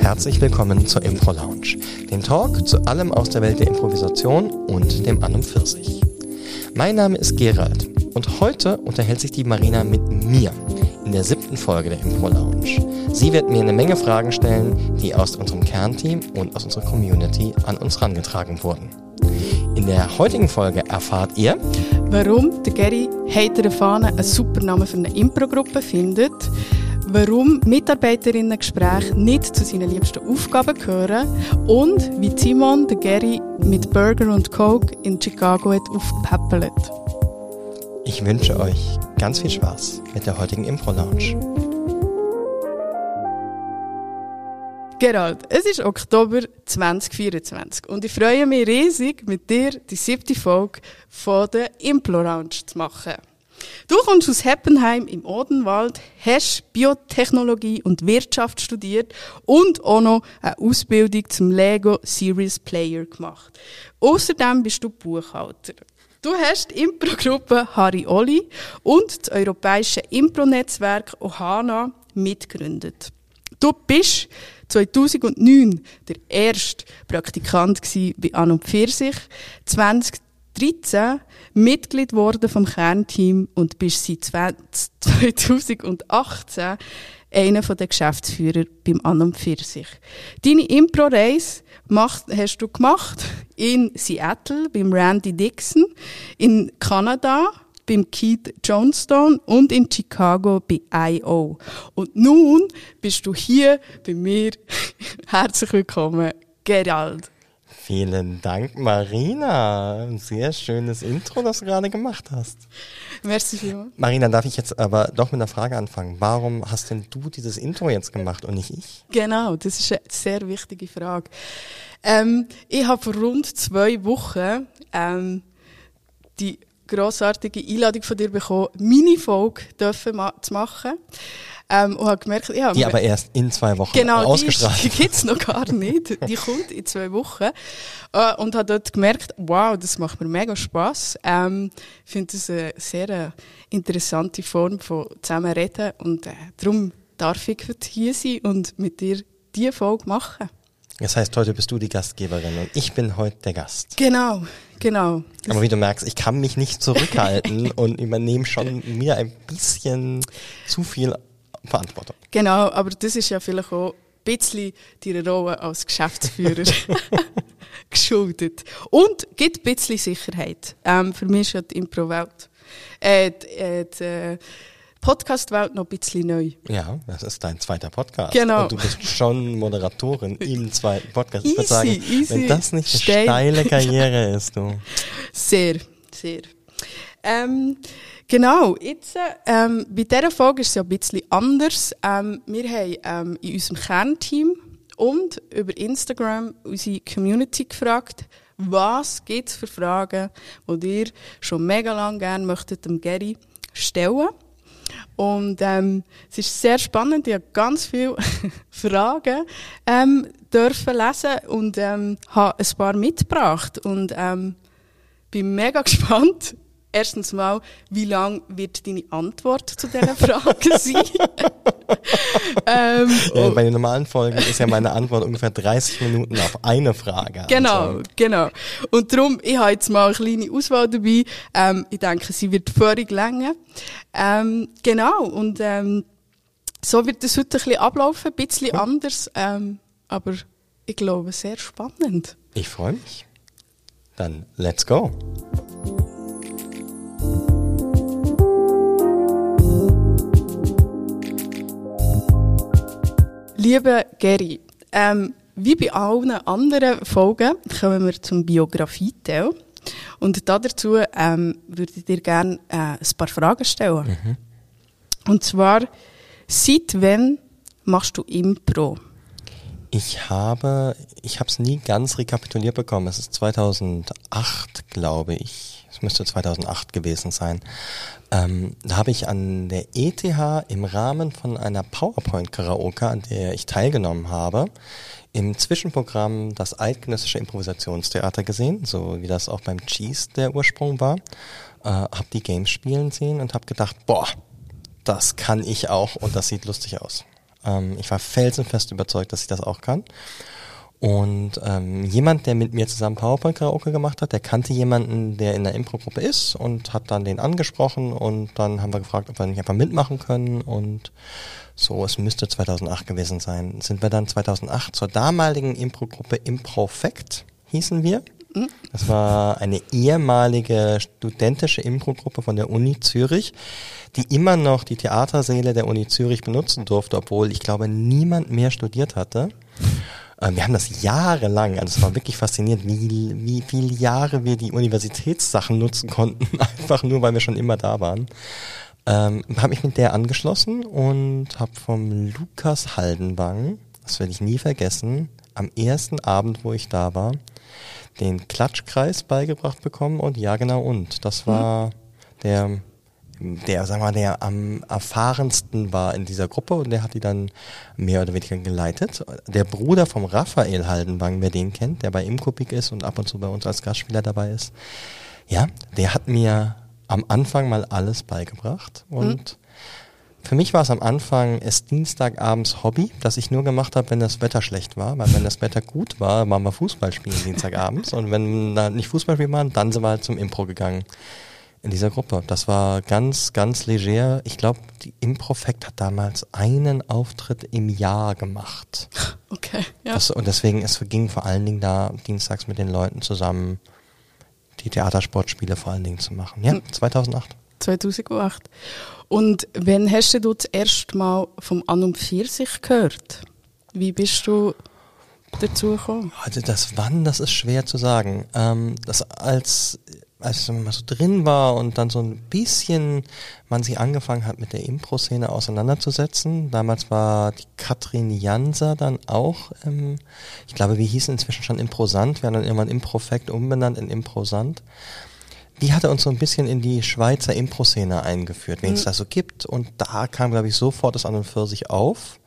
herzlich willkommen zur Impro Lounge, dem Talk zu allem aus der Welt der Improvisation und dem An und Pfirsich. Mein Name ist Gerald und heute unterhält sich die Marina mit mir in der 7. Folge der Impro Lounge. Sie wird mir eine Menge Fragen stellen, die aus unserem Kernteam und aus unserer Community an uns herangetragen wurden. In der heutigen Folge erfahrt ihr, warum der Gary Hater der Fahne einen super Namen für eine Impro-Gruppe findet, warum Mitarbeiterinnen-Gespräche nicht zu seinen liebsten Aufgaben gehören und wie Simon der Gary mit Burger und Coke in Chicago hat aufgepäppelt. Ich wünsche euch ganz viel Spaß mit der heutigen Impro Lounge. Gerald, es ist Oktober 2024 und ich freue mich riesig, mit dir die 7. Folge von der Impro Lounge zu machen. Du kommst aus Heppenheim im Odenwald, hast Biotechnologie und Wirtschaft studiert und auch noch eine Ausbildung zum Lego Serious Player gemacht. Außerdem bist du Buchhalter. Du hast die Impro-Gruppe Harry Olli und das europäische Impro-Netzwerk Ohana mitgegründet. Du bist 2009 der erste Praktikant bei An und Pfirsich, 2013 Mitglied geworden vom Kernteam und bist seit 2018 einer der Geschäftsführer beim An und Pfirsich. Deine Impro-Reise hast du gemacht in Seattle beim Randy Dixon, in Kanada beim Keith Johnstone und in Chicago bei I.O. Und nun bist du hier bei mir. Herzlich willkommen, Gerald. Vielen Dank, Marina. Ein sehr schönes Intro, das du gerade gemacht hast. Merci vielmals. Marina, darf ich jetzt aber doch mit einer Frage anfangen? Warum hast denn du dieses Intro jetzt gemacht und nicht ich? Genau, das ist eine sehr wichtige Frage. Ich habe vor rund 2 Wochen die grossartige Einladung von dir bekommen, Mini-Folge zu machen. Und habe gemerkt, die aber erst in 2 Wochen ausgestrahlt. Die gibt's noch gar nicht. Die kommt in 2 Wochen. Und habe dort gemerkt, wow, das macht mir mega Spass. Ich finde das eine sehr interessante Form von Zusammenreden. Und darum darf ich heute hier sein und mit dir diese Folge machen. Das heißt, heute bist du die Gastgeberin und ich bin heute der Gast. Genau. Aber wie du merkst, ich kann mich nicht zurückhalten und übernehme schon mir ein bisschen zu viel Verantwortung. Genau, aber das ist ja vielleicht auch ein bisschen deine Rolle als Geschäftsführer geschuldet. Und gibt ein bisschen Sicherheit. Für mich ist ja die Impro-Welt, die Podcast-Welt noch ein bisschen neu. Ja, das ist dein 2. Podcast. Genau. Und du bist schon Moderatorin im 2. Podcast. Easy, ich würde sagen, easy. wenn das nicht eine steile Karriere ist, du. Sehr. Genau, jetzt, bei dieser Folge ist es ja ein bisschen anders. Wir haben in unserem Kernteam und über Instagram unsere Community gefragt, was gibt es für Fragen, die ihr schon mega lange gerne möchtet dem Gary stellen. Und es ist sehr spannend, ich habe ganz viele Fragen dürfen lesen und habe ein paar mitgebracht. Und bin mega gespannt. Erstens mal, wie lang wird deine Antwort zu diesen Fragen sein? Bei den normalen Folgen ist ja meine Antwort ungefähr 30 Minuten auf eine Frage. Genau. Und darum, ich habe jetzt mal eine kleine Auswahl dabei. Ich denke, sie wird völlig länger. Genau, und so wird es heute ein bisschen ablaufen, ein bisschen anders, aber ich glaube, sehr spannend. Ich freue mich. Dann, let's go. Lieber Gary, wie bei allen anderen Folgen kommen wir zum Biografie-Teil. Und dazu würde ich dir gerne ein paar Fragen stellen. Und zwar, seit wann machst du Impro? Ich habe es nie ganz rekapituliert bekommen. Es ist 2008, glaube ich. Es müsste 2008 gewesen sein. Da habe ich an der ETH im Rahmen von einer PowerPoint-Karaoke, an der ich teilgenommen habe, im Zwischenprogramm das Eidgenössische Improvisationstheater gesehen, so wie das auch beim Cheese der Ursprung war. Habe die Games spielen sehen und habe gedacht, boah, das kann ich auch und das sieht lustig aus. Ich war felsenfest überzeugt, dass ich das auch kann. Und jemand, der mit mir zusammen PowerPoint-Karaoke gemacht hat, der kannte jemanden, der in der Impro-Gruppe ist und hat dann den angesprochen und dann haben wir gefragt, ob wir nicht einfach mitmachen können und so, es müsste 2008 gewesen sein. Sind wir dann 2008 zur damaligen Impro-Gruppe Improfect, hießen wir. Das war eine ehemalige studentische Impro-Gruppe von der Uni Zürich, die immer noch die Theatersäle der Uni Zürich benutzen durfte, obwohl ich glaube, niemand mehr studiert hatte. Wir haben das jahrelang, also es war wirklich faszinierend, wie viele Jahre wir die Universitätssachen nutzen konnten, einfach nur, weil wir schon immer da waren. Habe mich mit der angeschlossen und habe vom Lukas Haldenwang, das werde ich nie vergessen, am ersten Abend, wo ich da war, den Klatschkreis beigebracht bekommen und ja genau und. Das war der sagen wir mal, der am erfahrensten war in dieser Gruppe und der hat die dann mehr oder weniger geleitet. Der Bruder vom Raphael Haldenwang, wer den kennt, der bei Imkubik ist und ab und zu bei uns als Gastspieler dabei ist, ja, der hat mir am Anfang mal alles beigebracht und für mich war es am Anfang Dienstagabends Hobby, das ich nur gemacht habe, wenn das Wetter schlecht war, weil wenn das Wetter gut war, waren wir Fußball spielen Dienstagabends und wenn da nicht Fußball spielen waren, dann sind wir halt zum Impro gegangen. In dieser Gruppe. Das war ganz, ganz leger. Ich glaube, die Improfect hat damals einen Auftritt im Jahr gemacht. Okay, ja. Und deswegen, es ging vor allen Dingen da dienstags mit den Leuten zusammen, die Theatersportspiele vor allen Dingen zu machen. Ja, 2008. 2008. Und wann hast du das erste Mal vom An und Pfirsich gehört? Wie bist du dazu gekommen? Also das ist schwer zu sagen. Als man mal so drin war und dann so ein bisschen man sich angefangen hat, mit der Impro-Szene auseinanderzusetzen. Damals war die Katrin Janser dann auch, ich glaube, wir hießen inzwischen schon Improsant, wir haben dann irgendwann Improfect umbenannt in Improsant. Die hatte uns so ein bisschen in die Schweizer Impro-Szene eingeführt, wen es da so gibt. Und da kam, glaube ich, sofort das An und Pfirsich auf,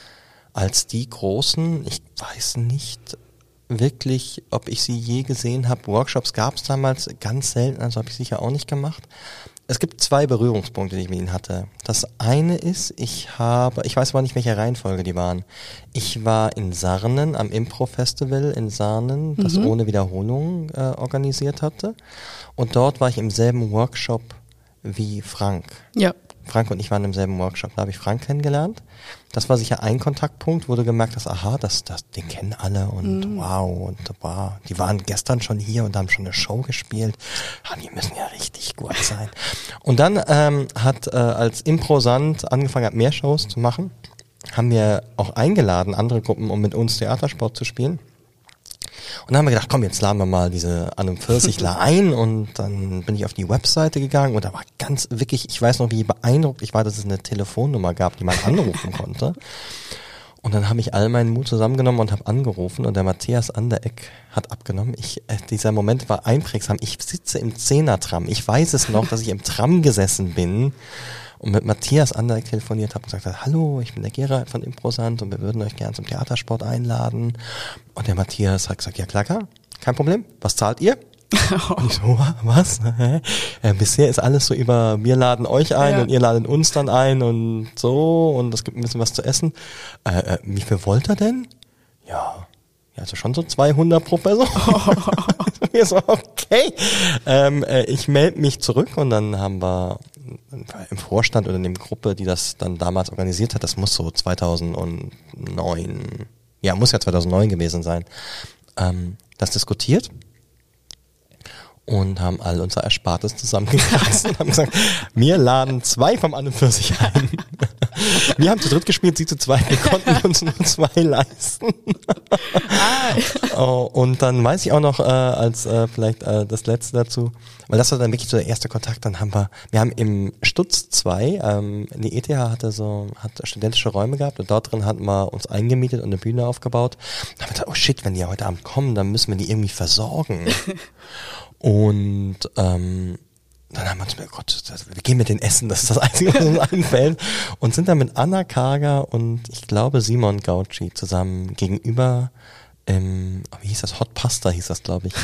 als die Großen, ich weiß nicht wirklich, ob ich sie je gesehen habe. Workshops gab es damals ganz selten, also habe ich sicher auch nicht gemacht. Es gibt 2 Berührungspunkte, die ich mit ihnen hatte. Das eine ist, ich weiß aber nicht, welche Reihenfolge die waren. Ich war in Sarnen, am Impro-Festival in Sarnen, das ohne Wiederholung organisiert hatte. Und dort war ich im selben Workshop wie Frank. Ja. Frank und ich waren im selben Workshop, da habe ich Frank kennengelernt. Das war sicher ein Kontaktpunkt, wo du gemerkt hast, aha, den kennen alle und wow, die waren gestern schon hier und haben schon eine Show gespielt. Die müssen ja richtig gut sein. Und dann hat als Improsant angefangen hat, mehr Shows zu machen, haben wir auch eingeladen, andere Gruppen, um mit uns Theatersport zu spielen. Und dann haben wir gedacht, komm, jetzt laden wir mal diese An und Pfirsichler ein und dann bin ich auf die Webseite gegangen und da war ganz wirklich, ich weiß noch, wie beeindruckt ich war, dass es eine Telefonnummer gab, die man anrufen konnte. Und dann habe ich all meinen Mut zusammengenommen und habe angerufen und der Matthias Anderegg hat abgenommen. Dieser Moment war einprägsam. Ich sitze im 10er-Tram. Ich weiß es noch, dass ich im Tram gesessen bin und mit Matthias Anderegg telefoniert habe und gesagt hat, hallo, ich bin der Gerald von Improsant und wir würden euch gerne zum Theatersport einladen. Und der Matthias hat gesagt, ja klar, kein Problem, was zahlt ihr? Und ich so, was? Bisher ist alles so über, wir laden euch ein und ihr ladet uns dann ein und so und es gibt ein bisschen was zu essen. Wie viel wollt ihr denn? Ja, also schon so 200 pro Person. Mir so, okay. Ich melde mich zurück und dann haben wir im Vorstand oder in der Gruppe, die das dann damals organisiert hat, das muss so 2009, muss ja 2009 gewesen sein, das diskutiert und haben all unser Erspartes zusammengekratzt und haben gesagt, wir laden 2 vom An und Pfirsich ein. Wir haben zu dritt gespielt, sie zu zweit, wir konnten uns nur 2 leisten. Und dann weiß ich auch noch, als vielleicht das Letzte dazu, weil das war dann wirklich so der erste Kontakt, dann haben wir haben im Stutz 2, die ETH hat studentische Räume gehabt und dort drin hatten wir uns eingemietet und eine Bühne aufgebaut. Dann haben wir gedacht, oh shit, wenn die ja heute Abend kommen, dann müssen wir die irgendwie versorgen. Und dann haben wir uns gedacht, Gott, wir gehen mit den Essen, das ist das Einzige, was uns einfällt. Und sind dann mit Anna Kager und ich glaube Simon Gauci zusammen gegenüber, wie hieß das? Hot Pasta hieß das, glaube ich,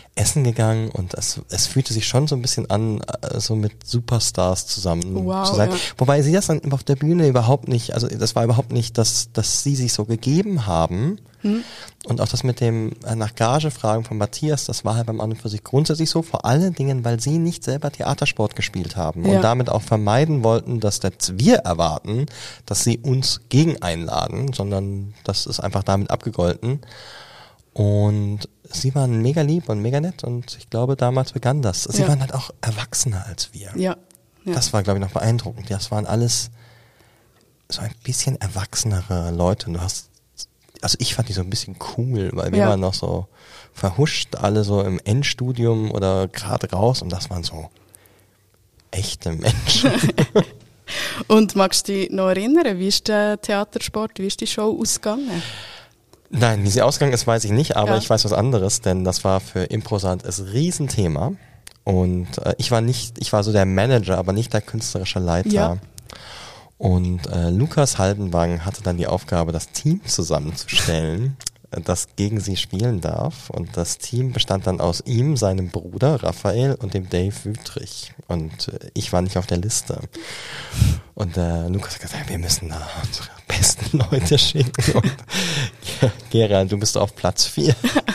essen gegangen und es fühlte sich schon so ein bisschen an, so mit Superstars zusammen zu sein. Ja. Wobei sie das dann auf der Bühne überhaupt nicht, also das war überhaupt nicht, dass sie sich so gegeben haben. Und auch das mit dem nach Gage fragen von Matthias, das war halt beim An und für sich grundsätzlich so, vor allen Dingen, weil sie nicht selber Theatersport gespielt haben und damit auch vermeiden wollten, dass wir erwarten, dass sie uns gegen einladen, sondern das ist einfach damit abgegolten. Und sie waren mega lieb und mega nett und ich glaube, damals begann das. Sie waren halt auch erwachsener als wir. Ja. Das war, glaube ich, noch beeindruckend. Das waren alles so ein bisschen erwachsenere Leute. Und also ich fand die so ein bisschen cool, weil wir waren noch so verhuscht, alle so im Endstudium oder gerade raus und das waren so echte Menschen. Und magst du dich noch erinnern, wie ist der Theatersport, wie ist die Show ausgegangen? Nein, wie sie ausgegangen ist, weiß ich nicht, aber ich weiß was anderes, denn das war für Improsant das Riesenthema und ich war so der Manager, aber nicht der künstlerische Leiter. Ja. Und Lukas Haldenwang hatte dann die Aufgabe, das Team zusammenzustellen, das gegen sie spielen darf. Und das Team bestand dann aus ihm, seinem Bruder Raphael und dem Dave Wüthrich. Und ich war nicht auf der Liste. Und Lukas hat gesagt, wir müssen da unsere besten Leute schicken. Und Gerald, du bist auf Platz 4.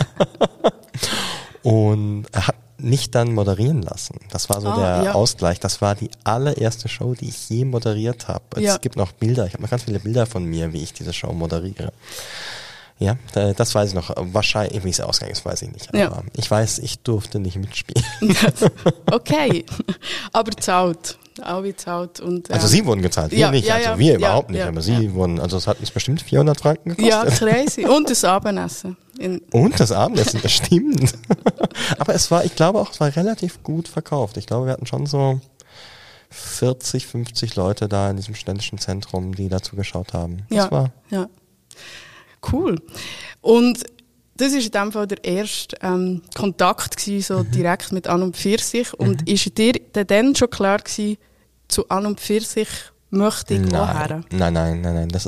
Und er hat nicht dann moderieren lassen. Das war so der Ausgleich. Das war die allererste Show, die ich je moderiert habe. Es gibt noch Bilder. Ich habe noch ganz viele Bilder von mir, wie ich diese Show moderiere. Ja, das weiß ich noch. Wahrscheinlich, wie es ausgegangen ist, weiß ich nicht. Aber ich weiß, ich durfte nicht mitspielen. Okay, aber zahlt. Alle zahlt. Und, also sie wurden gezahlt, wir nicht. Also wir überhaupt nicht. Aber sie wurden, also es hat uns bestimmt 400 Franken gekostet. Ja, crazy. Und das Abendessen. Und das Abendessen, das stimmt. Aber ich glaube auch, es war relativ gut verkauft. Ich glaube, wir hatten schon so 40, 50 Leute da in diesem ständischen Zentrum, die dazu geschaut haben. Das war cool. Und das war in dem Fall der erste Kontakt gewesen, so direkt mit An und Pfirsich. Und ist dir dann schon klar gewesen, zu An und Pfirsich möchte ich woher? Nein. Das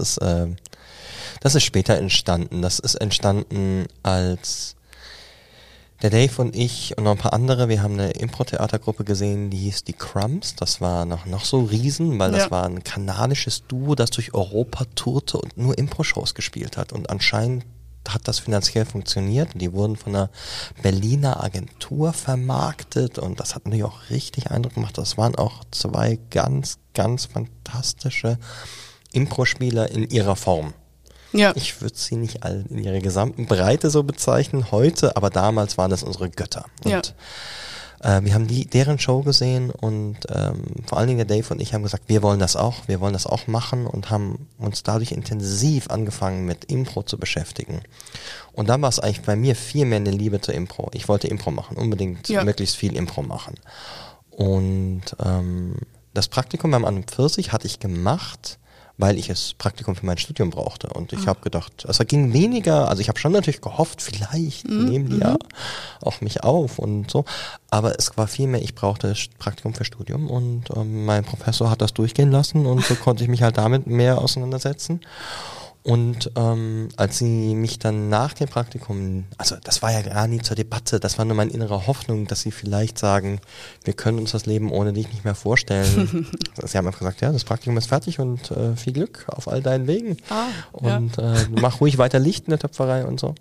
ist später entstanden. Das ist entstanden, als der Dave und ich und noch ein paar andere, wir haben eine Impro-Theatergruppe gesehen, die hieß die Crumbs. Das war noch so riesen, weil das war ein kanadisches Duo, das durch Europa tourte und nur Impro-Shows gespielt hat. Und anscheinend hat das finanziell funktioniert. Die wurden von einer Berliner Agentur vermarktet und das hat natürlich auch richtig Eindruck gemacht. Das waren auch zwei ganz, ganz fantastische Impro-Spieler in ihrer Form. Ja. Ich würde sie nicht in ihrer gesamten Breite so bezeichnen heute, aber damals waren das unsere Götter. Und wir haben deren Show gesehen und vor allen Dingen der Dave und ich haben gesagt, wir wollen das auch machen und haben uns dadurch intensiv angefangen mit Impro zu beschäftigen. Und dann war es eigentlich bei mir viel mehr eine Liebe zur Impro. Ich wollte Impro machen, unbedingt möglichst viel Impro machen. Und das Praktikum beim An und Pfirsich hatte ich gemacht, weil ich das Praktikum für mein Studium brauchte. Und ich habe gedacht, es ging weniger, also ich habe schon natürlich gehofft, vielleicht nehmen die ja auch mich auf und so. Aber es war vielmehr, ich brauchte das Praktikum für Studium und mein Professor hat das durchgehen lassen und so konnte ich mich halt damit mehr auseinandersetzen. Und als sie mich dann nach dem Praktikum, also das war ja gar nie zur Debatte, das war nur meine innere Hoffnung, dass sie vielleicht sagen, wir können uns das Leben ohne dich nicht mehr vorstellen. Sie haben einfach gesagt, ja, das Praktikum ist fertig und viel Glück auf all deinen Wegen. Und mach ruhig weiter Licht in der Töpferei und so.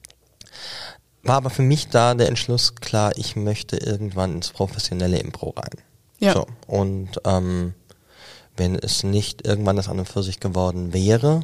War aber für mich da der Entschluss klar, ich möchte irgendwann ins professionelle Impro rein. Ja. So, und wenn es nicht irgendwann das An und Pfirsich geworden wäre,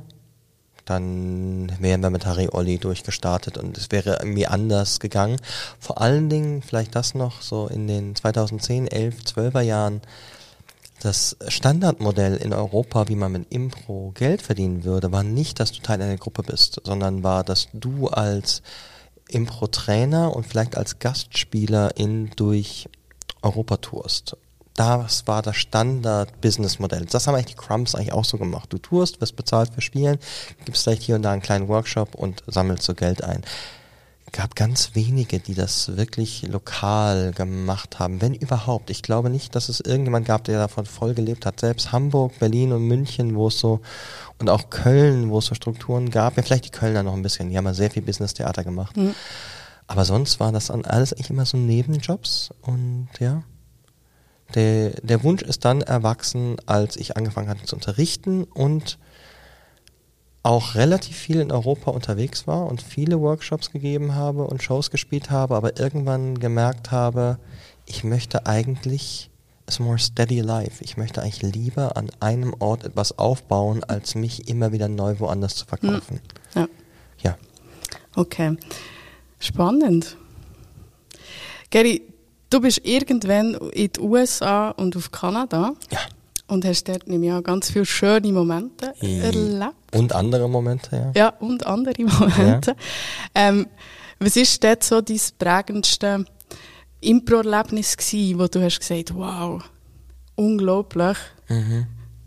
dann wären wir mit Harry Olli durchgestartet und es wäre irgendwie anders gegangen. Vor allen Dingen, vielleicht das noch, so in den 2010, 11, 12er Jahren, das Standardmodell in Europa, wie man mit Impro Geld verdienen würde, war nicht, dass du Teil einer Gruppe bist, sondern war, dass du als Impro-Trainer und vielleicht als Gastspieler durch Europa tourst. Das war das Standard-Business-Modell. Das haben eigentlich die Crumbs eigentlich auch so gemacht. Du tourst, wirst bezahlt für Spielen, gibst vielleicht hier und da einen kleinen Workshop und sammelst so Geld ein. Gab ganz wenige, die das wirklich lokal gemacht haben, wenn überhaupt. Ich glaube nicht, dass es irgendjemand gab, der davon voll gelebt hat. Selbst Hamburg, Berlin und München, wo es so, und auch Köln, wo es so Strukturen gab, ja vielleicht die Kölner noch ein bisschen, die haben ja sehr viel Business-Theater gemacht. Aber sonst war das dann alles eigentlich immer so Nebenjobs und ja. Der Wunsch ist dann erwachsen, als ich angefangen hatte zu unterrichten und auch relativ viel in Europa unterwegs war und viele Workshops gegeben habe und Shows gespielt habe, aber irgendwann gemerkt habe, ich möchte eigentlich a more steady life. Ich möchte eigentlich lieber an einem Ort etwas aufbauen, als mich immer wieder neu woanders zu verkaufen. Ja. Ja. Okay. Spannend. Geri, du bist irgendwann in die USA und auf Kanada. Ja. Und hast dort nämlich auch ganz viele schöne Momente erlebt. Und andere Momente, ja. Ja, und andere Momente. Ja. Was war dort so dein prägendste Impro-Erlebnis gewesen, wo du hast gesagt, wow, unglaublich? Mhm.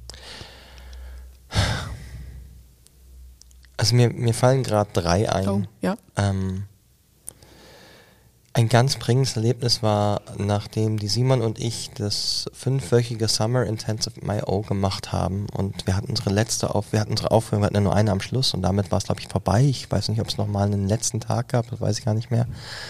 Also mir fallen gerade 3 ein. Oh, ja. Ein ganz prägendes Erlebnis war, nachdem die Simon und ich das 5-wöchige Summer Intensive MyO gemacht haben und wir hatten unsere Aufführung, wir hatten ja nur eine am Schluss und damit war es, glaube ich, vorbei. Ich weiß nicht, ob es nochmal einen letzten Tag gab, das weiß ich gar nicht mehr.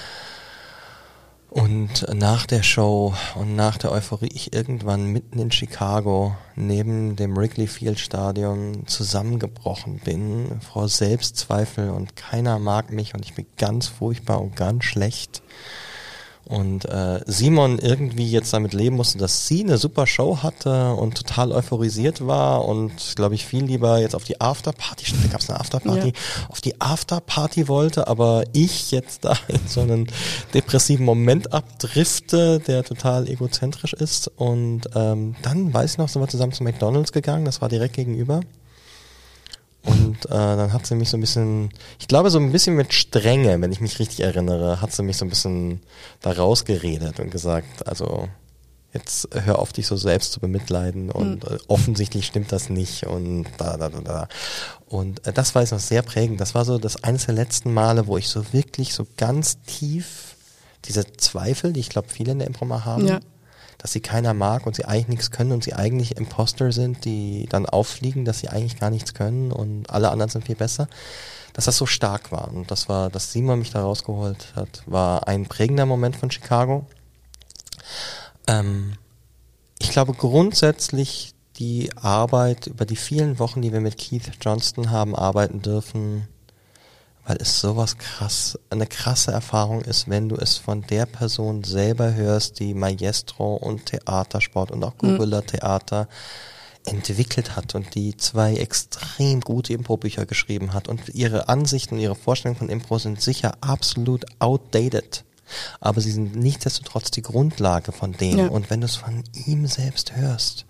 Und nach der Show und nach der Euphorie ich irgendwann mitten in Chicago neben dem Wrigley Field Stadion zusammengebrochen bin vor Selbstzweifel und keiner mag mich und ich bin ganz furchtbar und ganz schlecht. Und Simon irgendwie jetzt damit leben musste, dass sie eine super Show hatte und total euphorisiert war und, glaube ich, viel lieber jetzt auf die Afterparty, da gab es eine Afterparty, auf die Afterparty wollte, aber ich jetzt da in so einen depressiven Moment abdrifte, der total egozentrisch ist. Und dann, weiß ich noch, sind wir zusammen zu McDonald's gegangen, das war direkt gegenüber. Und dann hat sie mich so ein bisschen, ich glaube so ein bisschen mit Strenge, wenn ich mich richtig erinnere, hat sie mich so ein bisschen da rausgeredet und gesagt, also jetzt hör auf, dich so selbst zu bemitleiden und offensichtlich stimmt das nicht und da. Und das war jetzt noch sehr prägend. Das war so das eines der letzten Male, wo ich so wirklich so ganz tief diese Zweifel, die ich glaube viele in der Impro mal haben, Ja. dass sie keiner mag und sie eigentlich nichts können und sie eigentlich Imposter sind, die dann auffliegen, dass sie eigentlich gar nichts können und alle anderen sind viel besser, dass das so stark war. Und das war, dass Simon mich da rausgeholt hat, war ein prägender Moment von Chicago. Ich glaube grundsätzlich die Arbeit über die vielen Wochen, die wir mit Keith Johnston haben arbeiten dürfen, weil es sowas eine krasse Erfahrung ist, wenn du es von der Person selber hörst, die Maestro und Theatersport und auch Gorilla-Theater entwickelt hat und die 2 extrem gute Impro-Bücher geschrieben hat und ihre Ansichten und ihre Vorstellungen von Impro sind sicher absolut outdated, aber sie sind nichtsdestotrotz die Grundlage von dem. Ja. Und wenn du es von ihm selbst hörst,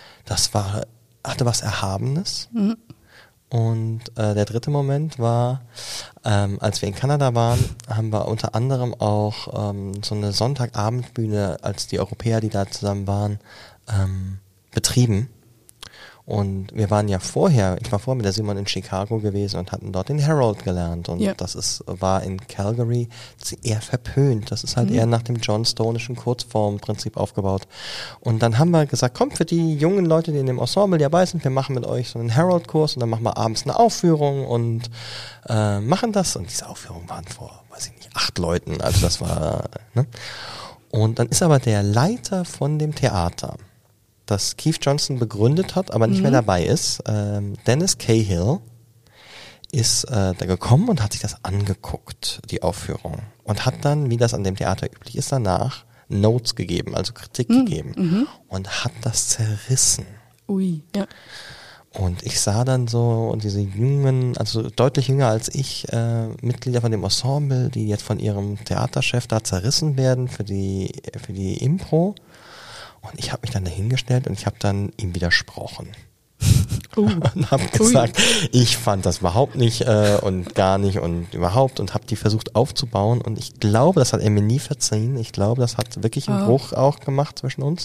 hatte was Erhabenes. Mhm. Und der dritte Moment war, als wir in Kanada waren, haben wir unter anderem auch so eine Sonntagabendbühne, als die Europäer, die da zusammen waren, betrieben. Und ich war vorher mit der Simon in Chicago gewesen und hatten dort den Herald gelernt. Und das war in Calgary eher verpönt. Das ist halt eher nach dem John Stone'ischen Kurzformprinzip aufgebaut. Und dann haben wir gesagt, komm, für die jungen Leute, die in dem Ensemble dabei sind, wir machen mit euch so einen Herald-Kurs und dann machen wir abends eine Aufführung und machen das. Und diese Aufführungen waren vor, 8 Leuten. Also das war, ne? Und dann ist aber der Leiter von dem Theater, das Keith Johnston begründet hat, aber nicht mehr dabei ist. Dennis Cahill ist da gekommen und hat sich das angeguckt, die Aufführung. Und hat dann, wie das an dem Theater üblich ist, danach Notes gegeben, also Kritik gegeben. Und hat das zerrissen. Ui, ja. Und ich sah dann so diese jungen, also deutlich jünger als ich, Mitglieder von dem Ensemble, die jetzt von ihrem Theaterchef da zerrissen werden für die Impro. Und ich habe mich dann dahingestellt und ich habe dann ihm widersprochen. Und habe gesagt, ich fand das überhaupt nicht und gar nicht und überhaupt und habe die versucht aufzubauen. Und ich glaube, das hat er mir nie verziehen. Ich glaube, das hat wirklich einen Bruch auch gemacht zwischen uns.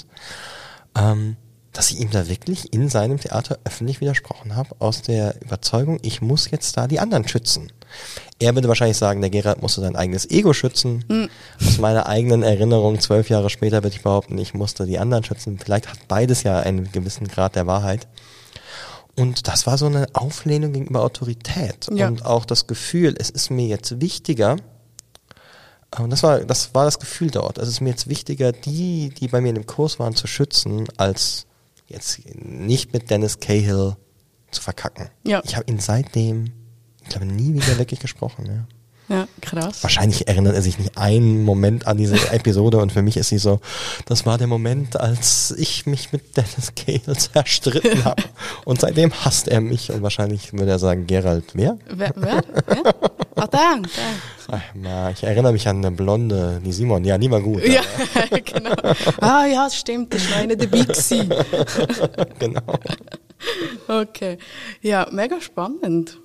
Dass ich ihm da wirklich in seinem Theater öffentlich widersprochen habe, aus der Überzeugung, ich muss jetzt da die anderen schützen. Er würde wahrscheinlich sagen, der Gerald musste sein eigenes Ego schützen. Aus meiner eigenen Erinnerung, 12 Jahre später würde ich behaupten, ich musste die anderen schützen. Vielleicht hat beides ja einen gewissen Grad der Wahrheit. Und das war so eine Auflehnung gegenüber Autorität. Ja. Und auch das Gefühl, es ist mir jetzt wichtiger, Und das war das Gefühl dort. Es ist mir jetzt wichtiger, die bei mir in dem Kurs waren, zu schützen, als jetzt nicht mit Dennis Cahill zu verkacken. Ja. Ich habe ihn seitdem, ich glaube, nie wieder wirklich gesprochen. Ja. Ja, krass. Wahrscheinlich erinnert er sich nicht einen Moment an diese Episode und für mich ist sie so, das war der Moment, als ich mich mit Dennis Cahill zerstritten habe. Und seitdem hasst er mich und wahrscheinlich würde er sagen, Gerald, wer? Wer? Ach, der. Ach, na, ich erinnere mich an eine Blonde, die Simon, ja, die war gut. Ja, genau. Ah ja, stimmt, das war einer dabei gewesen. Genau. Okay. Ja, mega spannend.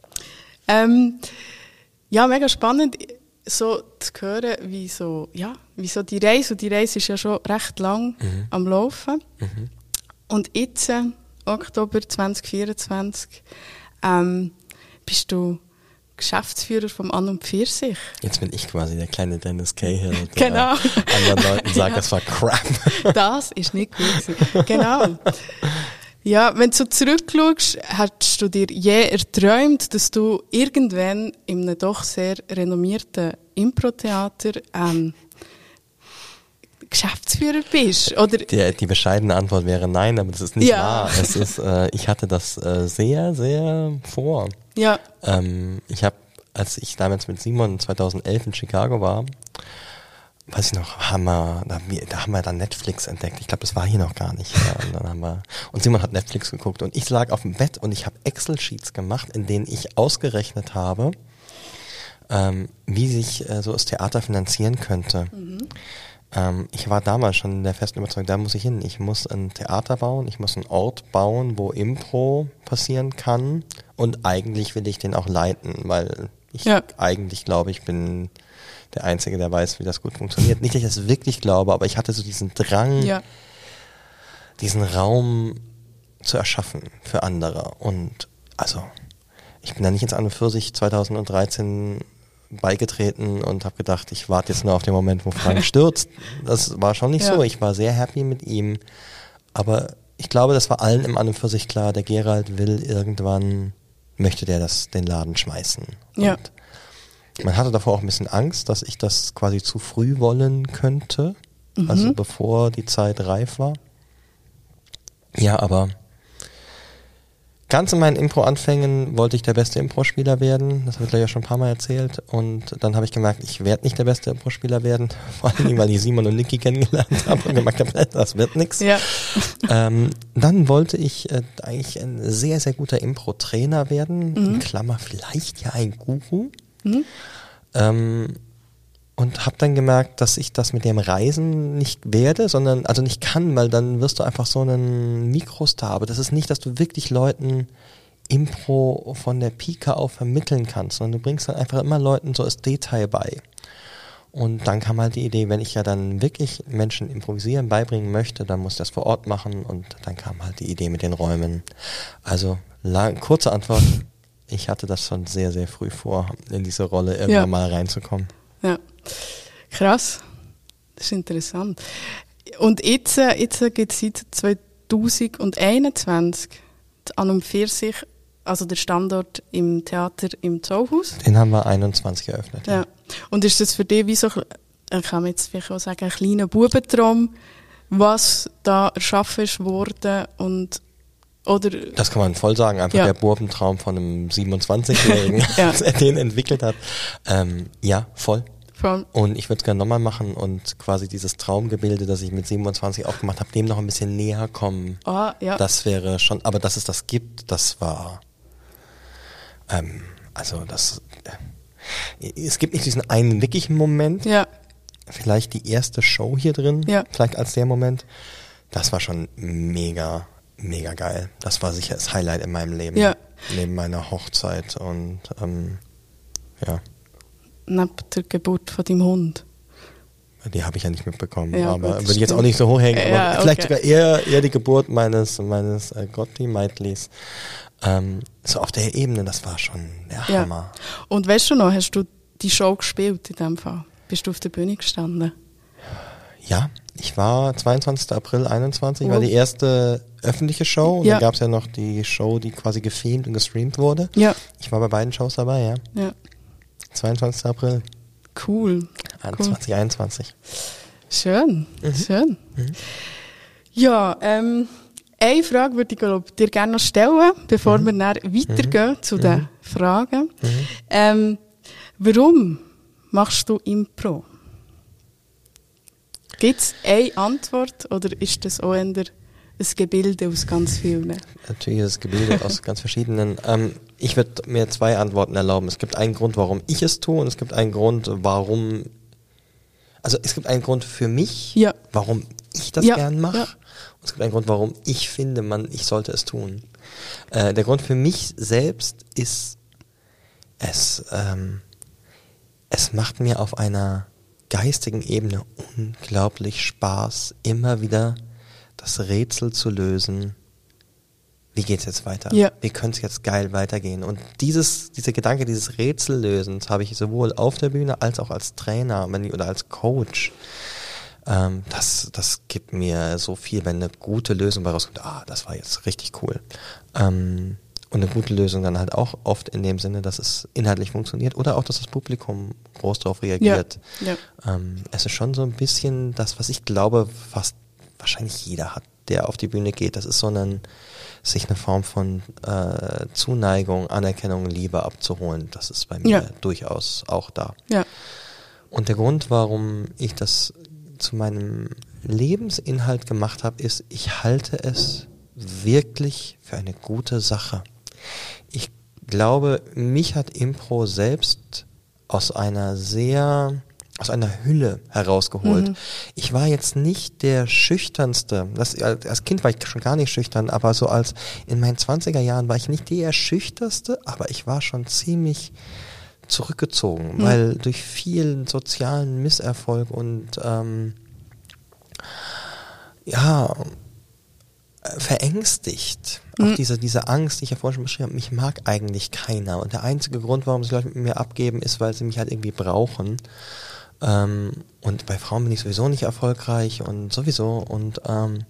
Ja, mega spannend, so zu hören, wie so die Reise, und die Reise ist ja schon recht lang am Laufen. Und jetzt, Oktober 2024, bist du Geschäftsführer vom An und Pfirsich. Jetzt bin ich quasi der kleine Dennis Cahill, der Genau. anderen Leuten sagt, das war crap. Das ist nicht gut gewesen. Genau. Ja, wenn du so zurückschaust, hättest du dir je erträumt, dass du irgendwann in einem doch sehr renommierten Impro-Theater Geschäftsführer bist? Oder? Die bescheidene Antwort wäre nein, aber das ist nicht wahr. Es ist, ich hatte das sehr, sehr vor. Ja. Als ich damals mit Simon 2011 in Chicago war, weiß ich noch, da haben wir dann Netflix entdeckt. Ich glaube, das war hier noch gar nicht. Ja. Und Simon hat Netflix geguckt und ich lag auf dem Bett und ich habe Excel-Sheets gemacht, in denen ich ausgerechnet habe, wie sich so das Theater finanzieren könnte. Ich war damals schon der festen Überzeugung, da muss ich hin. Ich muss ein Theater bauen, ich muss einen Ort bauen, wo Impro passieren kann und eigentlich will ich den auch leiten, weil ich eigentlich glaube, ich bin der Einzige, der weiß, wie das gut funktioniert. Nicht, dass ich das wirklich glaube, aber ich hatte so diesen Drang, diesen Raum zu erschaffen für andere. Und also, ich bin da nicht ins An und Pfirsich 2013 beigetreten und habe gedacht, ich warte jetzt nur auf den Moment, wo Frank stürzt. Das war schon nicht so. Ich war sehr happy mit ihm. Aber ich glaube, das war allen im An und Pfirsich klar, der Gerald will irgendwann, möchte der den Laden schmeißen. Ja. Und man hatte davor auch ein bisschen Angst, dass ich das quasi zu früh wollen könnte, also bevor die Zeit reif war. Ja, aber ganz in meinen Impro-Anfängen wollte ich der beste Impro-Spieler werden, das habe ich gleich ja schon ein paar Mal erzählt, und dann habe ich gemerkt, ich werde nicht der beste Impro-Spieler werden, vor allem, weil ich Simon und Niki kennengelernt habe und gemerkt habe, das wird nix. Ja. Dann wollte ich eigentlich ein sehr, sehr guter Impro-Trainer werden, in Klammer vielleicht ja ein Guru. Und habe dann gemerkt, dass ich das mit dem Reisen nicht werde, sondern also nicht kann, weil dann wirst du einfach so ein Mikrostar. Aber das ist nicht, dass du wirklich Leuten Impro von der Pike auf vermitteln kannst, sondern du bringst dann einfach immer Leuten so das Detail bei. Und dann kam halt die Idee, wenn ich ja dann wirklich Menschen improvisieren beibringen möchte, dann muss ich das vor Ort machen, und dann kam halt die Idee mit den Räumen. Also kurze Antwort. Ich hatte das schon sehr, sehr früh vor, in diese Rolle irgendwann mal reinzukommen. Ja, krass. Das ist interessant. Und jetzt gibt es seit 2021 An und Pfirsich, also der Standort im Theater im Zoohaus. Den haben wir 21 eröffnet. Ja. Und ist das für dich wie so, kann man jetzt vielleicht auch sagen, ein kleiner Bubentraum, was da erschaffen ist worden, und oder? Das kann man voll sagen, einfach der Bubentraum von einem 27-Jährigen, als er den entwickelt hat. Ja, voll. Und ich würde es gerne nochmal machen und quasi dieses Traumgebilde, das ich mit 27 auch gemacht habe, dem noch ein bisschen näher kommen. Das wäre schon, aber dass es das gibt, das war, es gibt nicht diesen einen wirklichen Moment. Ja. Vielleicht die erste Show hier drin, vielleicht als der Moment. Das war schon mega geil. Das war sicher das Highlight in meinem Leben. Ja. Neben meiner Hochzeit und Neben der Geburt von deinem Hund. Die habe ich ja nicht mitbekommen, aber würde ich jetzt auch nicht so hochhängen. Aber vielleicht sogar eher die Geburt meines Gotti-Meitlis. So auf der Ebene, das war schon der Hammer. Und weißt du noch, hast du die Show gespielt in dem Fall? Bist du auf der Bühne gestanden? Ja, ich war 22. April 21, war die erste öffentliche Show. Und dann gab es ja noch die Show, die quasi gefilmt und gestreamt wurde. Ja. Ich war bei beiden Shows dabei, ja. 22. April. Cool. 2021. Schön, schön. Ja, eine Frage würde ich dir gerne noch stellen, bevor wir dann weitergehen zu den Fragen. Warum machst du Impro? Gibt es eine Antwort oder ist das auch eher ein Gebilde aus ganz vielen? Natürlich ist es Gebilde aus ganz verschiedenen. Ich würde mir 2 Antworten erlauben. Es gibt einen Grund, warum ich es tue, und es gibt einen Grund, es gibt einen Grund für mich, warum ich das gern mache. Ja. Und es gibt einen Grund, warum ich finde, ich sollte es tun. Der Grund für mich selbst ist, es macht mir auf einer geistigen Ebene unglaublich Spaß, immer wieder das Rätsel zu lösen. Wie geht's jetzt weiter? Ja. Wie könnte es jetzt geil weitergehen? Und dieser Gedanke dieses Rätsellösens habe ich sowohl auf der Bühne als auch als Trainer oder als Coach. Das gibt mir so viel, wenn eine gute Lösung bei rauskommt. Das war jetzt richtig cool. Und eine gute Lösung dann halt auch oft in dem Sinne, dass es inhaltlich funktioniert oder auch, dass das Publikum groß darauf reagiert. Ja. Es ist schon so ein bisschen das, was ich glaube, fast wahrscheinlich jeder hat, der auf die Bühne geht. Das ist sich eine Form von Zuneigung, Anerkennung, Liebe abzuholen. Das ist bei mir durchaus auch da. Ja. Und der Grund, warum ich das zu meinem Lebensinhalt gemacht habe, ist, ich halte es wirklich für eine gute Sache. Ich glaube, mich hat Impro selbst aus einer Hülle herausgeholt. Ich war jetzt nicht der Schüchternste. Als Kind war ich schon gar nicht schüchtern, aber so in meinen 20er Jahren war ich nicht der Schüchternste, aber ich war schon ziemlich zurückgezogen, weil durch vielen sozialen Misserfolg und verängstigt. Auch diese Angst, die ich ja vorhin schon beschrieben habe, mich mag eigentlich keiner. Und der einzige Grund, warum sie Leute mit mir abgeben, ist, weil sie mich halt irgendwie brauchen. Und bei Frauen bin ich sowieso nicht erfolgreich und sowieso. Und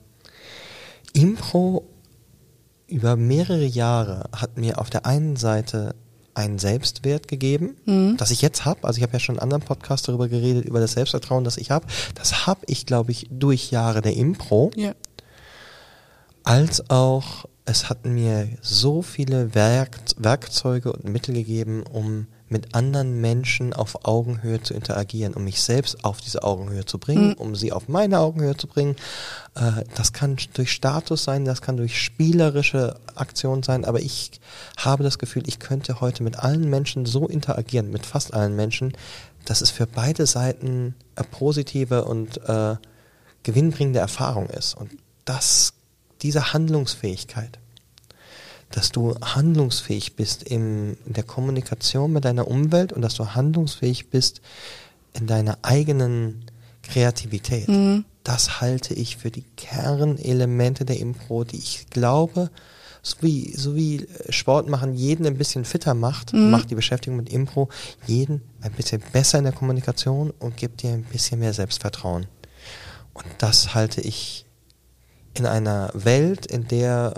Impro über mehrere Jahre hat mir auf der einen Seite einen Selbstwert gegeben, das ich jetzt habe. Also ich habe ja schon in anderen Podcasts darüber geredet, über das Selbstvertrauen, das ich habe. Das habe ich, glaube ich, durch Jahre der Impro. Ja. Als auch, es hat mir so viele Werkzeuge und Mittel gegeben, um mit anderen Menschen auf Augenhöhe zu interagieren, um mich selbst auf diese Augenhöhe zu bringen, um sie auf meine Augenhöhe zu bringen. Das kann durch Status sein, das kann durch spielerische Aktionen sein, aber ich habe das Gefühl, ich könnte heute mit allen Menschen so interagieren, mit fast allen Menschen, dass es für beide Seiten eine positive und gewinnbringende Erfahrung ist. Und diese Handlungsfähigkeit, dass du handlungsfähig bist in der Kommunikation mit deiner Umwelt und dass du handlungsfähig bist in deiner eigenen Kreativität. Das halte ich für die Kernelemente der Impro, die ich glaube, so wie Sport machen jeden ein bisschen fitter macht die Beschäftigung mit Impro jeden ein bisschen besser in der Kommunikation und gibt dir ein bisschen mehr Selbstvertrauen. Und das halte ich in einer Welt, in der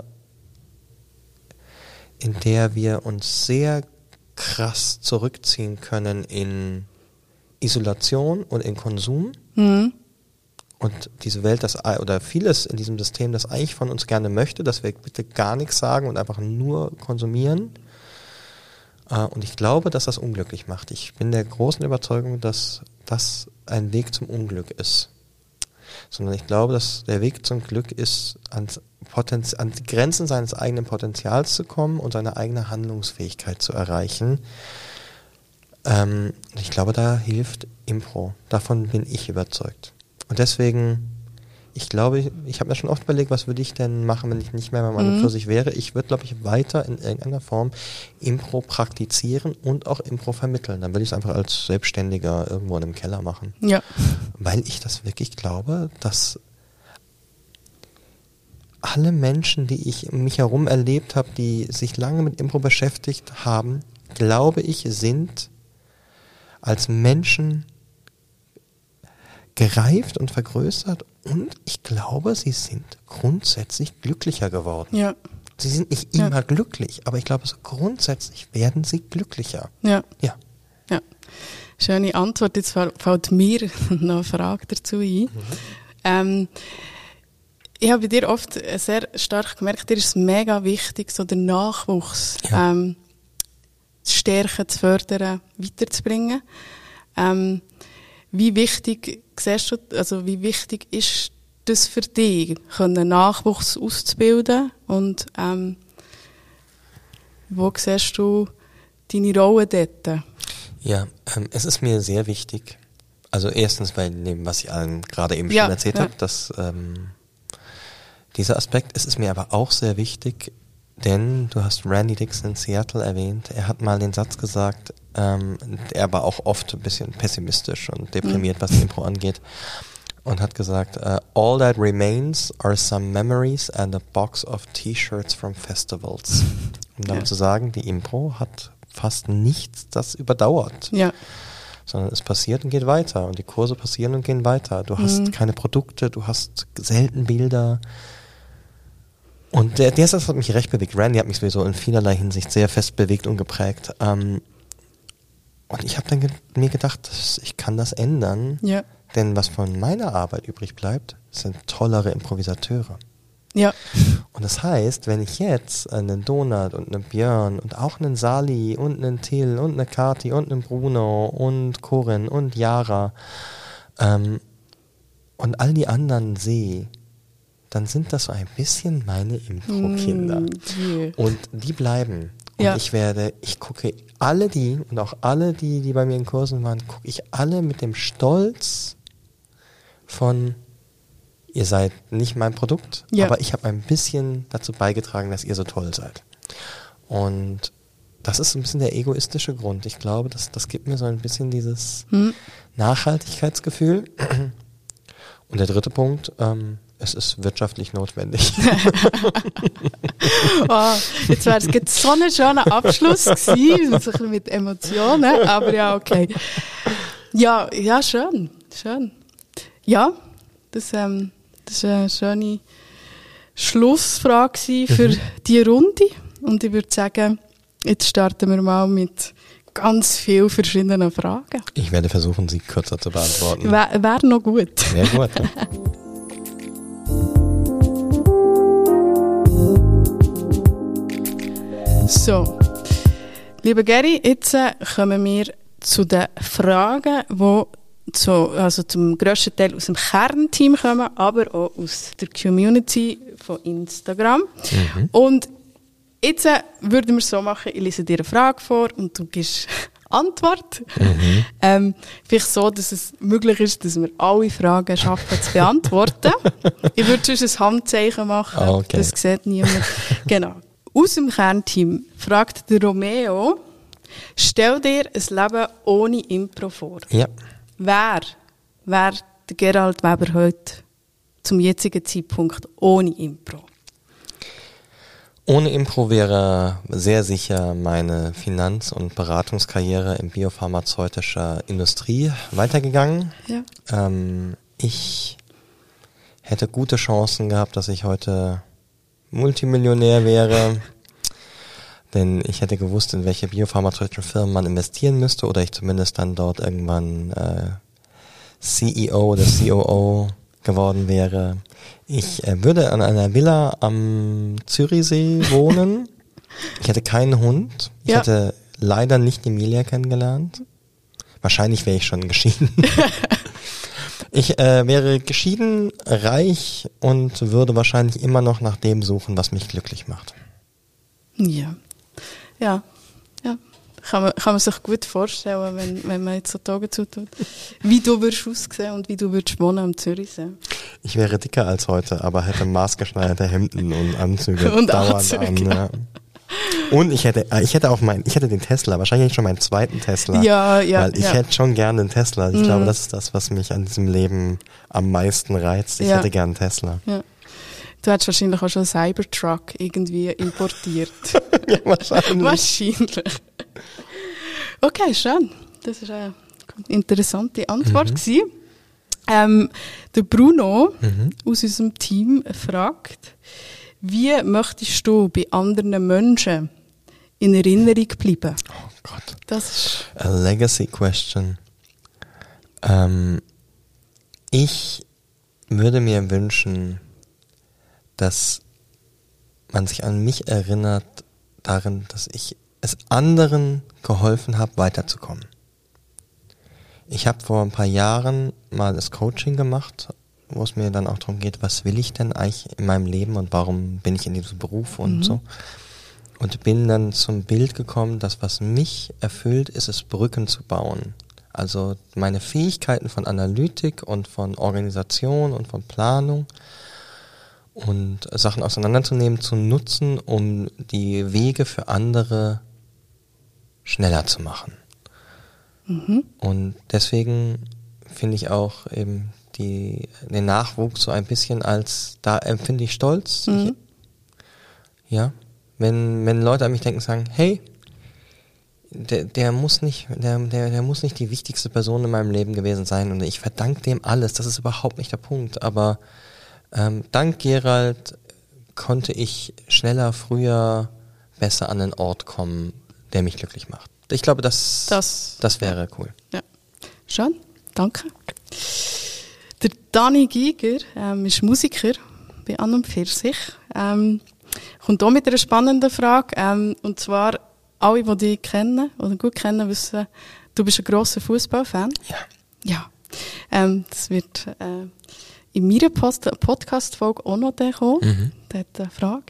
wir uns sehr krass zurückziehen können in Isolation und in Konsum. Und diese Welt, oder vieles in diesem System, das eigentlich von uns gerne möchte, dass wir bitte gar nichts sagen und einfach nur konsumieren. Und ich glaube, dass das unglücklich macht. Ich bin der großen Überzeugung, dass das ein Weg zum Unglück ist. Sondern ich glaube, dass der Weg zum Glück ist, an die Grenzen seines eigenen Potenzials zu kommen und seine eigene Handlungsfähigkeit zu erreichen. Ich glaube, da hilft Impro. Davon bin ich überzeugt. Und deswegen, ich glaube, ich habe mir schon oft überlegt, was würde ich denn machen, wenn ich nicht mehr beim An und für sich wäre. Ich würde, glaube ich, weiter in irgendeiner Form Impro praktizieren und auch Impro vermitteln. Dann würde ich es einfach als Selbstständiger irgendwo in einem Keller machen. Ja. Weil ich das wirklich glaube, dass alle Menschen, die ich um mich herum erlebt habe, die sich lange mit Impro beschäftigt haben, glaube ich, sind als Menschen gereift und vergrößert und ich glaube, sie sind grundsätzlich glücklicher geworden. Ja. Sie sind nicht immer glücklich, aber ich glaube, so grundsätzlich werden sie glücklicher. Ja. Ja. Ja. schöne Antwort. Jetzt fällt mir noch eine Frage dazu ein. Ich habe bei dir oft sehr stark gemerkt, dir ist es mega wichtig, so den Nachwuchs zu stärken, zu fördern, weiterzubringen. Wie wichtig siehst du, also wie wichtig ist das für dich, einen Nachwuchs auszubilden? Und wo siehst du deine Rolle dort? Ja, es ist mir sehr wichtig. Also erstens bei dem, was ich allen gerade eben schon erzählt habe, dass dieser Aspekt, es ist mir aber auch sehr wichtig, denn du hast Randy Dixon in Seattle erwähnt. Er hat mal den Satz gesagt, er war auch oft ein bisschen pessimistisch und deprimiert, was Impro angeht, und hat gesagt, all that remains are some memories and a box of T-Shirts from festivals. Um damit zu sagen, die Impro hat fast nichts, das überdauert. Ja. Sondern es passiert und geht weiter. Und die Kurse passieren und gehen weiter. Du hast keine Produkte, du hast selten Bilder. Und der Satz hat mich recht bewegt. Randy hat mich sowieso in vielerlei Hinsicht sehr fest bewegt und geprägt. Und ich habe dann mir gedacht, ich kann das ändern. Ja. Denn was von meiner Arbeit übrig bleibt, sind tollere Improvisateure. Ja. Und das heißt, wenn ich jetzt einen Donat und einen Björn und auch einen Sali und einen Till und eine Kati und einen Bruno und Corinne und Yara und all die anderen sehe, dann sind das so ein bisschen meine Impro-Kinder. Und die bleiben. Und ich gucke alle die und auch alle die bei mir in Kursen waren, gucke ich alle mit dem Stolz von: Ihr seid nicht mein Produkt, aber ich habe ein bisschen dazu beigetragen, dass ihr so toll seid. Und das ist ein bisschen der egoistische Grund. Ich glaube, das gibt mir so ein bisschen dieses Nachhaltigkeitsgefühl. Und der dritte Punkt, es ist wirtschaftlich notwendig. Jetzt wäre es so ein schöner Abschluss gewesen, so ein bisschen mit Emotionen, aber ja, okay. Ja, schön. Ja, das war eine schöne Schlussfrage für diese Runde. Und ich würde sagen, jetzt starten wir mal mit ganz vielen verschiedenen Fragen. Ich werde versuchen, sie kürzer zu beantworten. Wäre noch gut. Sehr gut. Ja. So, lieber Gary, jetzt kommen wir zu den Fragen, die also zum grössten Teil aus dem Kernteam kommen, aber auch aus der Community von Instagram. Und jetzt würden wir es so machen, ich lese dir eine Frage vor und du gibst Antwort. Vielleicht so, dass es möglich ist, dass wir alle Fragen schaffen zu beantworten. Ich würde sonst ein Handzeichen machen, okay. Das sieht niemand. Genau. Aus dem Kernteam fragt der Romeo: Stell dir ein Leben ohne Impro vor. Ja. Wer der Gerald Weber heute zum jetzigen Zeitpunkt ohne Impro? Ohne Impro wäre sehr sicher meine Finanz- und Beratungskarriere in biopharmazeutischer Industrie weitergegangen. Ja. Ich hätte gute Chancen gehabt, dass ich heute Multimillionär wäre, denn ich hätte gewusst, in welche biopharmazeutischen Firmen man investieren müsste, oder ich zumindest dann dort irgendwann CEO oder COO geworden wäre. Ich würde an einer Villa am Zürichsee wohnen. Ich hätte keinen Hund. Ich hätte leider nicht Emilia kennengelernt. Wahrscheinlich wäre ich schon geschieden. Ich wäre geschieden, reich und würde wahrscheinlich immer noch nach dem suchen, was mich glücklich macht. Ja. Kann man sich gut vorstellen, wenn man jetzt so die Augen zutut, wie du würdest aussehen und wie du würdest wohnen am Zürichsee. Ich wäre dicker als heute, aber hätte maßgeschneiderte Hemden und Anzüge und dauernd an. Ja. Und ich hätte den Tesla, wahrscheinlich schon meinen zweiten Tesla. Ja. Weil ich hätte schon gerne einen Tesla. Ich glaube, das ist das, was mich an diesem Leben am meisten reizt. Ich hätte gerne einen Tesla. Ja. Du hättest wahrscheinlich auch schon einen Cybertruck irgendwie importiert. Ja, wahrscheinlich. Okay, schön. Das war eine interessante Antwort. Der Bruno aus unserem Team fragt: Wie möchtest du bei anderen Menschen in Erinnerung bleiben? Oh Gott. Das ist... A legacy question. Ich würde mir wünschen, dass man sich an mich erinnert darin, dass ich es anderen geholfen habe, weiterzukommen. Ich habe vor ein paar Jahren mal das Coaching gemacht, wo es mir dann auch darum geht, was will ich denn eigentlich in meinem Leben und warum bin ich in diesem Beruf und so. Und bin dann zum Bild gekommen, dass was mich erfüllt, ist es, Brücken zu bauen. Also meine Fähigkeiten von Analytik und von Organisation und von Planung und Sachen auseinanderzunehmen, zu nutzen, um die Wege für andere schneller zu machen. Und deswegen finde ich auch eben den Nachwuchs so ein bisschen als, da empfinde ich Stolz. Wenn Leute an mich denken und sagen, hey, der muss nicht die wichtigste Person in meinem Leben gewesen sein und ich verdanke dem alles, das ist überhaupt nicht der Punkt, aber dank Gerald konnte ich schneller, früher, besser an den Ort kommen, der mich glücklich macht. Ich glaube, das wäre cool. Ja. Schön, danke. Der Dani Giger ist Musiker bei An und Pfirsich. Kommt auch mit einer spannenden Frage. Und zwar, alle, die dich kennen oder gut kennen, wissen, du bist ein grosser Fußballfan. Ja. Das wird in meiner Podcast-Folge auch noch kommen. Da hat eine Frage.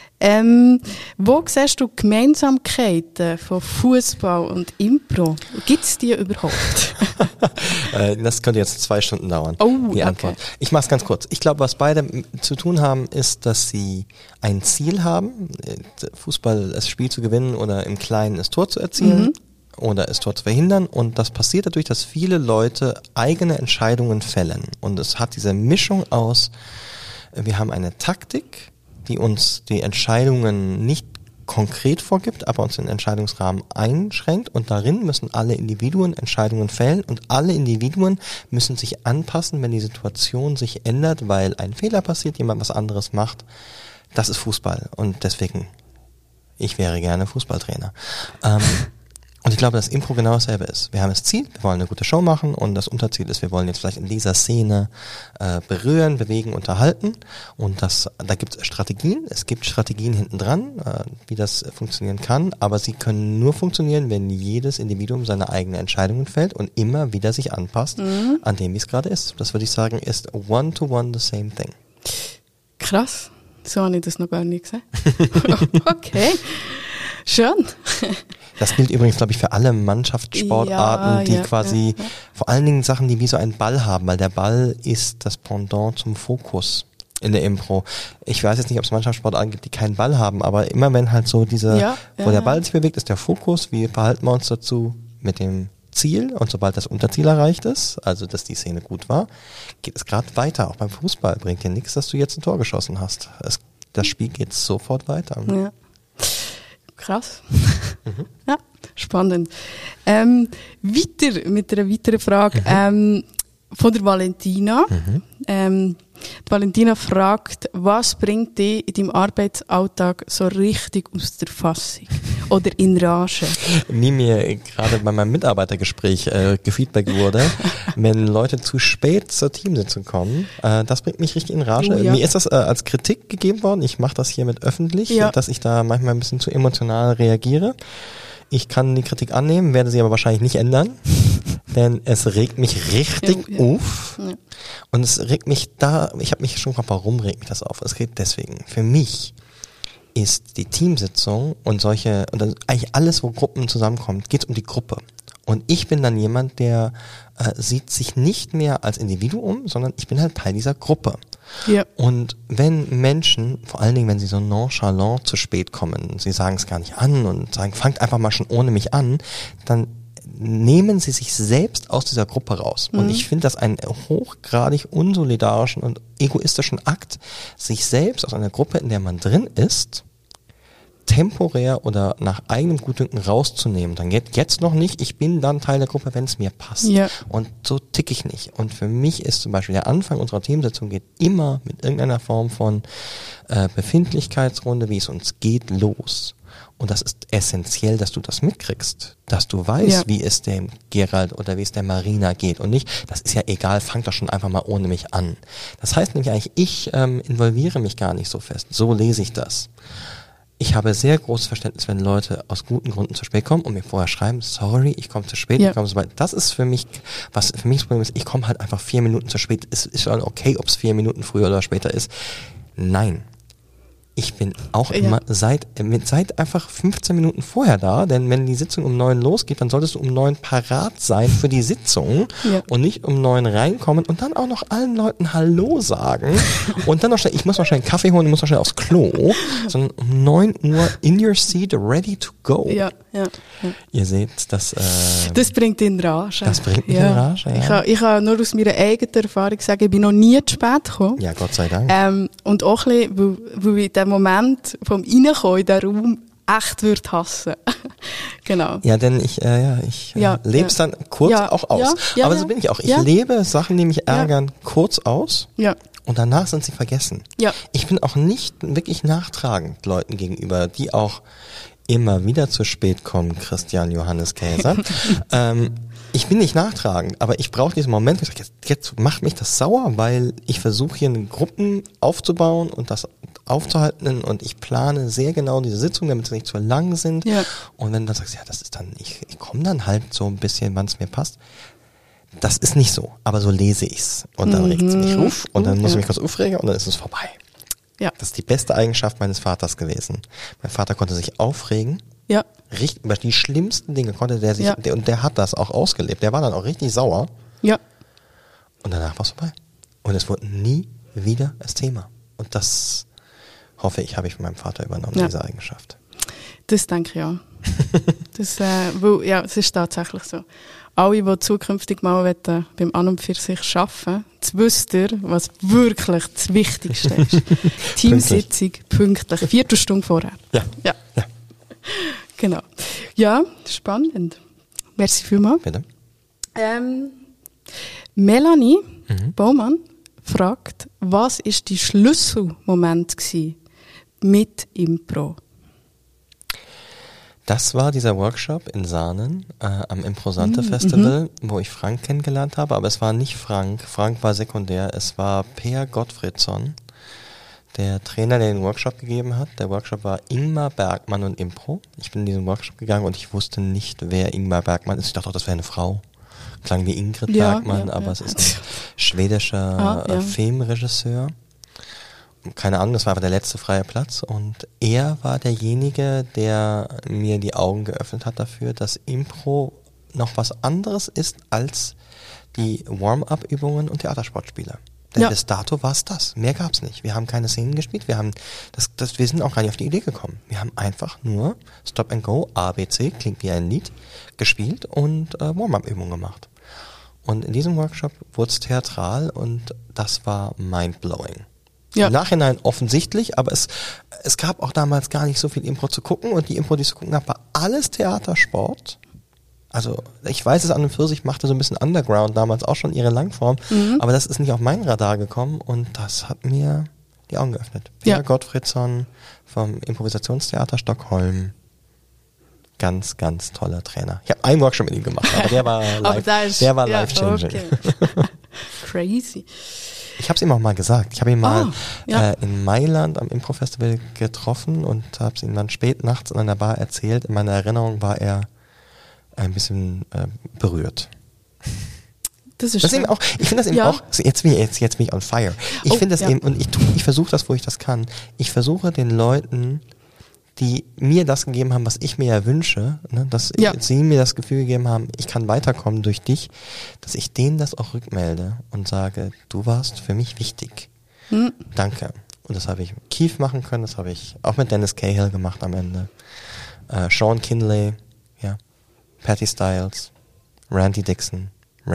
Wo siehst du Gemeinsamkeiten von Fußball und Impro? Gibt es die überhaupt? Das könnte jetzt 2 Stunden dauern, die Antwort. Okay. Ich mache es ganz kurz. Ich glaube, was beide zu tun haben, ist, dass sie ein Ziel haben, Fußball, das Spiel zu gewinnen oder im Kleinen das Tor zu erzielen oder das Tor zu verhindern. Und das passiert dadurch, dass viele Leute eigene Entscheidungen fällen. Und es hat diese Mischung aus, wir haben eine Taktik, die uns die Entscheidungen nicht konkret vorgibt, aber uns den Entscheidungsrahmen einschränkt und darin müssen alle Individuen Entscheidungen fällen und alle Individuen müssen sich anpassen, wenn die Situation sich ändert, weil ein Fehler passiert, jemand was anderes macht. Das ist Fußball und deswegen, ich wäre gerne Fußballtrainer. Und ich glaube, dass Impro genau dasselbe ist. Wir haben das Ziel, wir wollen eine gute Show machen und das Unterziel ist, wir wollen jetzt vielleicht in dieser Szene berühren, bewegen, unterhalten und da gibt es Strategien. Es gibt Strategien hinten dran, wie das funktionieren kann, aber sie können nur funktionieren, wenn jedes Individuum seine eigenen Entscheidungen fällt und immer wieder sich anpasst an dem, wie es gerade ist. Das würde ich sagen, ist one-to-one the same thing. Krass, so habe ich das noch gar nicht gesehen. Okay, schön. Das gilt übrigens, glaube ich, für alle Mannschaftssportarten, die quasi vor allen Dingen Sachen, die wie so einen Ball haben, weil der Ball ist das Pendant zum Fokus in der Impro. Ich weiß jetzt nicht, ob es Mannschaftssportarten gibt, die keinen Ball haben, aber immer wenn halt so wo der Ball sich bewegt, ist der Fokus. Wie verhalten wir uns dazu mit dem Ziel? Und sobald das Unterziel erreicht ist, also dass die Szene gut war, geht es gerade weiter. Auch beim Fußball bringt dir nichts, dass du jetzt ein Tor geschossen hast. Das Spiel geht sofort weiter. Ja. Krass. Ja, spannend. Weiter mit einer weiteren Frage von der Valentina. Die Valentina fragt, was bringt dich in deinem Arbeitsalltag so richtig aus der Fassung oder in Rage? Wie mir gerade bei meinem Mitarbeitergespräch gefeedbackt wurde, wenn Leute zu spät zur Teamsitzung kommen, das bringt mich richtig in Rage. Ja. Mir ist das als Kritik gegeben worden, ich mache das hiermit öffentlich, dass ich da manchmal ein bisschen zu emotional reagiere. Ich kann die Kritik annehmen, werde sie aber wahrscheinlich nicht ändern, denn es regt mich richtig auf. Ja. Und es regt mich ich habe mich schon gefragt, warum regt mich das auf? Es regt deswegen. Für mich ist die Teamsitzung und eigentlich alles, wo Gruppen zusammenkommen, geht es um die Gruppe. Und ich bin dann jemand, der sieht sich nicht mehr als Individuum, sondern ich bin halt Teil dieser Gruppe. Ja. Und wenn Menschen, vor allen Dingen, wenn sie so nonchalant zu spät kommen, sie sagen es gar nicht an und sagen, fangt einfach mal schon ohne mich an, dann nehmen sie sich selbst aus dieser Gruppe raus. Und ich finde das einen hochgradig unsolidarischen und egoistischen Akt, sich selbst aus einer Gruppe, in der man drin ist, temporär oder nach eigenem Gutdünken rauszunehmen. Dann geht jetzt noch nicht, ich bin dann Teil der Gruppe, wenn es mir passt. Ja. Und so ticke ich nicht. Und für mich ist zum Beispiel der Anfang unserer Teamsitzung geht immer mit irgendeiner Form von Befindlichkeitsrunde, wie es uns geht, los. Und das ist essentiell, dass du das mitkriegst, dass du weißt, wie es dem Gerald oder wie es der Marina geht und nicht, das ist ja egal, fang doch schon einfach mal ohne mich an. Das heißt nämlich eigentlich, ich involviere mich gar nicht so fest, so lese ich das. Ich habe sehr großes Verständnis, wenn Leute aus guten Gründen zu spät kommen und mir vorher schreiben, sorry, ich komme zu spät, ich komme so weit. Das ist für mich, was für mich das Problem ist, ich komme halt einfach 4 Minuten zu spät. Es ist schon okay, ob es 4 Minuten früher oder später ist. Nein. Ich bin auch immer seit einfach 15 Minuten vorher da, denn wenn die Sitzung um 9 losgeht, dann solltest du um 9 parat sein für die Sitzung und nicht um 9 reinkommen und dann auch noch allen Leuten Hallo sagen und dann noch schnell, ich muss noch schnell einen Kaffee holen, ich muss noch schnell aufs Klo, sondern um 9 Uhr in your seat, ready to go. Ja. Ihr seht, das bringt in Rage. Das bringt mich in Rage, ja. Ich kann nur aus meiner eigenen Erfahrung sagen, ich bin noch nie zu spät gekommen. Ja, Gott sei Dank. Und auch ein bisschen, weil ich den Moment vom Reinkommen in den Raum echt würde hassen. Genau. Ja, denn ich lebe es dann kurz auch aus. Aber so bin ich auch. Ich lebe Sachen, die mich ärgern, kurz aus. Ja. Und danach sind sie vergessen. Ja. Ich bin auch nicht wirklich nachtragend Leuten gegenüber, die auch immer wieder zu spät kommen, Christian Johannes Käser. Ich bin nicht nachtragend, aber ich brauche diesen Moment, wo ich sage, jetzt macht mich das sauer, weil ich versuche hier Gruppen aufzubauen und das aufzuhalten und ich plane sehr genau diese Sitzung, damit sie nicht zu lang sind. Ja. Und wenn du dann sagst, ja, das ist dann, ich komme dann halt so ein bisschen, wann es mir passt. Das ist nicht so, aber so lese ich's. Und dann regt es mich auf und dann muss ich mich kurz aufregen und dann ist es vorbei. Ja. Das ist die beste Eigenschaft meines Vaters gewesen. Mein Vater konnte sich aufregen. Ja. Über die schlimmsten Dinge konnte der sich, und der hat das auch ausgelebt. Der war dann auch richtig sauer. Ja. Und danach war es vorbei. Und es wurde nie wieder das Thema. Und das hoffe ich, habe ich von meinem Vater übernommen, diese Eigenschaft. Das denke ich auch. Es ist tatsächlich so. Alle, die zukünftig mal beim An und für sich arbeiten, jetzt wisst ihr, was wirklich das Wichtigste ist. Teamsitzung, pünktlich, 4 Stunden vorher. Ja. Genau. Ja, spannend. Merci vielmals. Bitte. Melanie Baumann fragt, was war die Schlüsselmoment mit Impro? Das war dieser Workshop in Sahnen am Improsante Festival, wo ich Frank kennengelernt habe, aber es war nicht Frank. Frank war sekundär. Es war Per Gottfriedsson, der Trainer, der den Workshop gegeben hat. Der Workshop war Ingmar Bergmann und Impro. Ich bin in diesen Workshop gegangen und ich wusste nicht, wer Ingmar Bergmann ist. Ich dachte auch, das wäre eine Frau. Klang wie Ingrid Bergmann, aber es ist ein schwedischer Filmregisseur. Keine Ahnung, das war aber der letzte freie Platz und er war derjenige, der mir die Augen geöffnet hat dafür, dass Impro noch was anderes ist als die Warm-up-Übungen und Theatersportspiele. Denn bis dato war es das. Mehr gab's nicht. Wir haben keine Szenen gespielt, wir sind auch gar nicht auf die Idee gekommen. Wir haben einfach nur Stop and Go, ABC, klingt wie ein Lied, gespielt und Warm-up-Übungen gemacht. Und in diesem Workshop wurde es theatral und das war mind-blowing. Ja. Im Nachhinein offensichtlich, aber es gab auch damals gar nicht so viel Impro zu gucken und die Impro, die ich zu gucken habe, war alles Theatersport. Also ich weiß, es an und für sich machte so ein bisschen Underground damals auch schon ihre Langform, aber das ist nicht auf mein Radar gekommen und das hat mir die Augen geöffnet. Per Gottfriedsson vom Improvisationstheater Stockholm. Ganz, ganz toller Trainer. Ich habe einen Workshop mit ihm gemacht, aber der war life-changing. Okay. Crazy. Ich habe es ihm auch mal gesagt. Ich habe ihn mal in Mailand am Impro-Festival getroffen und habe es ihm dann spät nachts in einer Bar erzählt. In meiner Erinnerung war er ein bisschen berührt. Das ist eben auch. Ich finde das eben auch. Jetzt bin ich on fire. Ich finde das eben und ich versuche das, wo ich das kann. Ich versuche den Leuten, die mir das gegeben haben, was ich mir ja wünsche, ne, dass sie mir das Gefühl gegeben haben, ich kann weiterkommen durch dich, dass ich denen das auch rückmelde und sage, du warst für mich wichtig. Danke. Und das habe ich mit Keith machen können, das habe ich auch mit Dennis Cahill gemacht am Ende. Sean Kinley, Patty Styles, Randy Dixon,